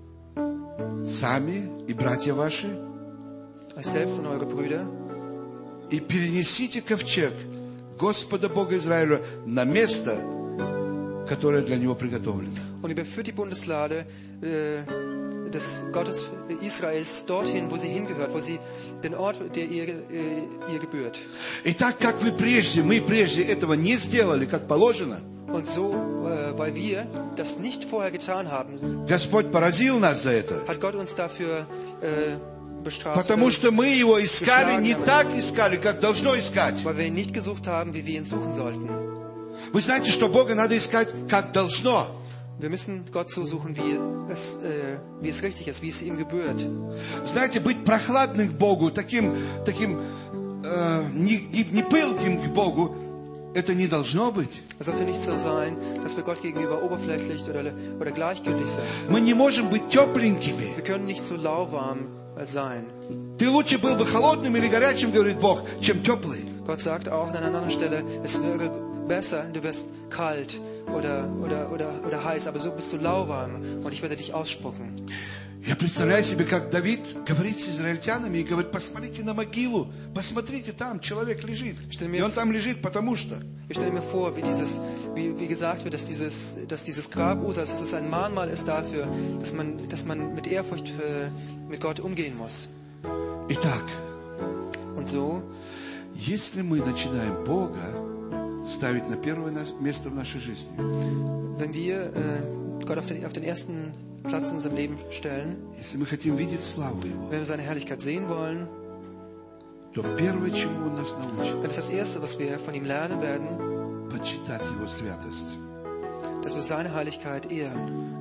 S1: сами и братья ваши,
S3: euch selbst und eure Brüder,
S1: и перенесите ковчег Господа Бога Израиля на место, которое для него приготовлено.
S3: und überführt die Bundeslade äh, des Gottes Israels dorthin, wo sie hingehört, wo sie den Ort, der ihr, äh, ihr gebührt.
S1: И так как вы прежде, мы прежде этого не сделали, как положено,
S3: Und so, äh, weil wir das nicht vorher getan haben,
S1: Господь поразил нас за это.
S3: hat Gott uns dafür äh, bestraft,
S1: Потому что мы его искали не
S3: geschlagen
S1: так искали, как должно искать.
S3: weil wir ihn nicht gesucht haben, wie wir ihn suchen sollten.
S1: Вы знаете, что Бога надо искать, как должно.
S3: Wir müssen Gott so suchen, wie es, äh, wie es richtig ist, wie es ihm gebührt.
S1: Знаете, быть прохладным к Богу, таким, таким э, не, не, не пылким к Богу, это не должно быть.
S3: Es sollte nicht so sein, dass wir Gott gegenüber oberflächlich oder, oder gleichgültig sind.
S1: Мы не можем быть тепленькими.
S3: Wir können nicht so lauwarm sein.
S1: Ты лучше был бы холодным или горячим, говорит Бог, чем теплый.
S3: Gott sagt auch an einer anderen Stelle, es wäre besser, du wirst kalt oder, oder, oder, oder heiß, aber so bist du lauwarm und ich werde dich ausspucken.
S1: Я представляю себе, как Давид говорит с израильтянами и говорит, посмотрите на могилу, посмотрите, там человек лежит. И он там лежит, потому что...
S3: Ich stelle mir vor, wie, dieses, wie, wie gesagt wird, dass dieses, dass dieses Grab Usas, dass es ein Mahnmal ist dafür, dass man, dass man mit Ehrfurcht äh, mit Gott umgehen muss.
S1: Итак,
S3: Und so,
S1: если мы начинаем Бога ставить на первое место в нашей жизни,
S3: wenn wir äh, Gott auf den, auf den ersten Platz in unserem Leben stellen,
S1: если мы хотим видеть славу Его,
S3: wenn wir seine Herrlichkeit sehen wollen,
S1: то первое, чему Он нас научит,
S3: dann ist das Erste, was wir von ihm lernen werden,
S1: почитать Его святость.
S3: dass wir seine Heiligkeit ehren.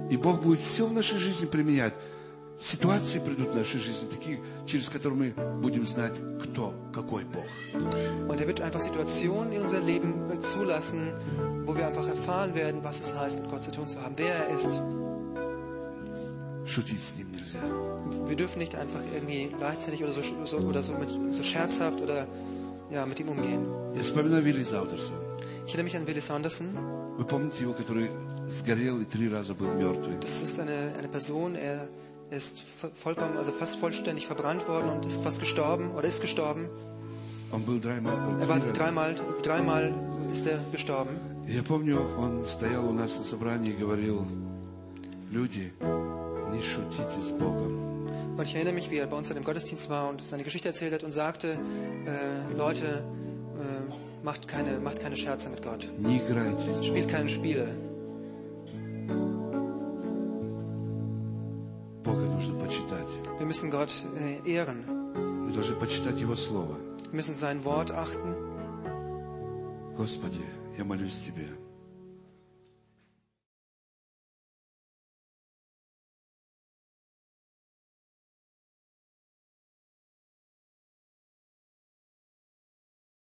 S1: И Бог будет все в нашей жизни применять. Ситуации придут в нашей жизни, такие, через которые мы будем знать, кто, какой Бог.
S3: Und er wird einfach Situationen in unser Leben zulassen, wo wir einfach erfahren werden, was es heißt, mit Gott zu tun zu haben, wer er ist.
S1: Шутить с Ним нельзя.
S3: Wir dürfen nicht einfach irgendwie leichtsinnig oder so, so, oder so, mit, so scherzhaft oder ja, mit ihm umgehen.
S1: Я вспоминаю Вилли Заудерсона.
S3: Ich erinnere mich an Willie Saunderson.
S1: Вы помните его, который сгорел и три раза был мертвый?
S3: Das ist eine, eine Person, er ist vollkommen, also fast vollständig verbrannt worden und ist fast gestorben oder ist gestorben.
S1: Он был dreimal,
S3: Er war dreimal, dreimal ist er gestorben.
S1: Я помню, он стоял у нас на собрании и говорил: люди, не шутите с Богом.
S3: Und ich erinnere mich, wie er bei uns an dem Gottesdienst war und seine Geschichte erzählt hat und sagte, äh, Leute, äh, macht keine, macht keine Scherze mit Gott.
S1: Не играйте.
S3: Spielt keine Spiele.
S1: Бога нужно почитать.
S3: Wir müssen Gott äh, ehren.
S1: Мы должны почитать Его Слово.
S3: Wir müssen sein Wort achten.
S1: Господи, я молюсь Тебе,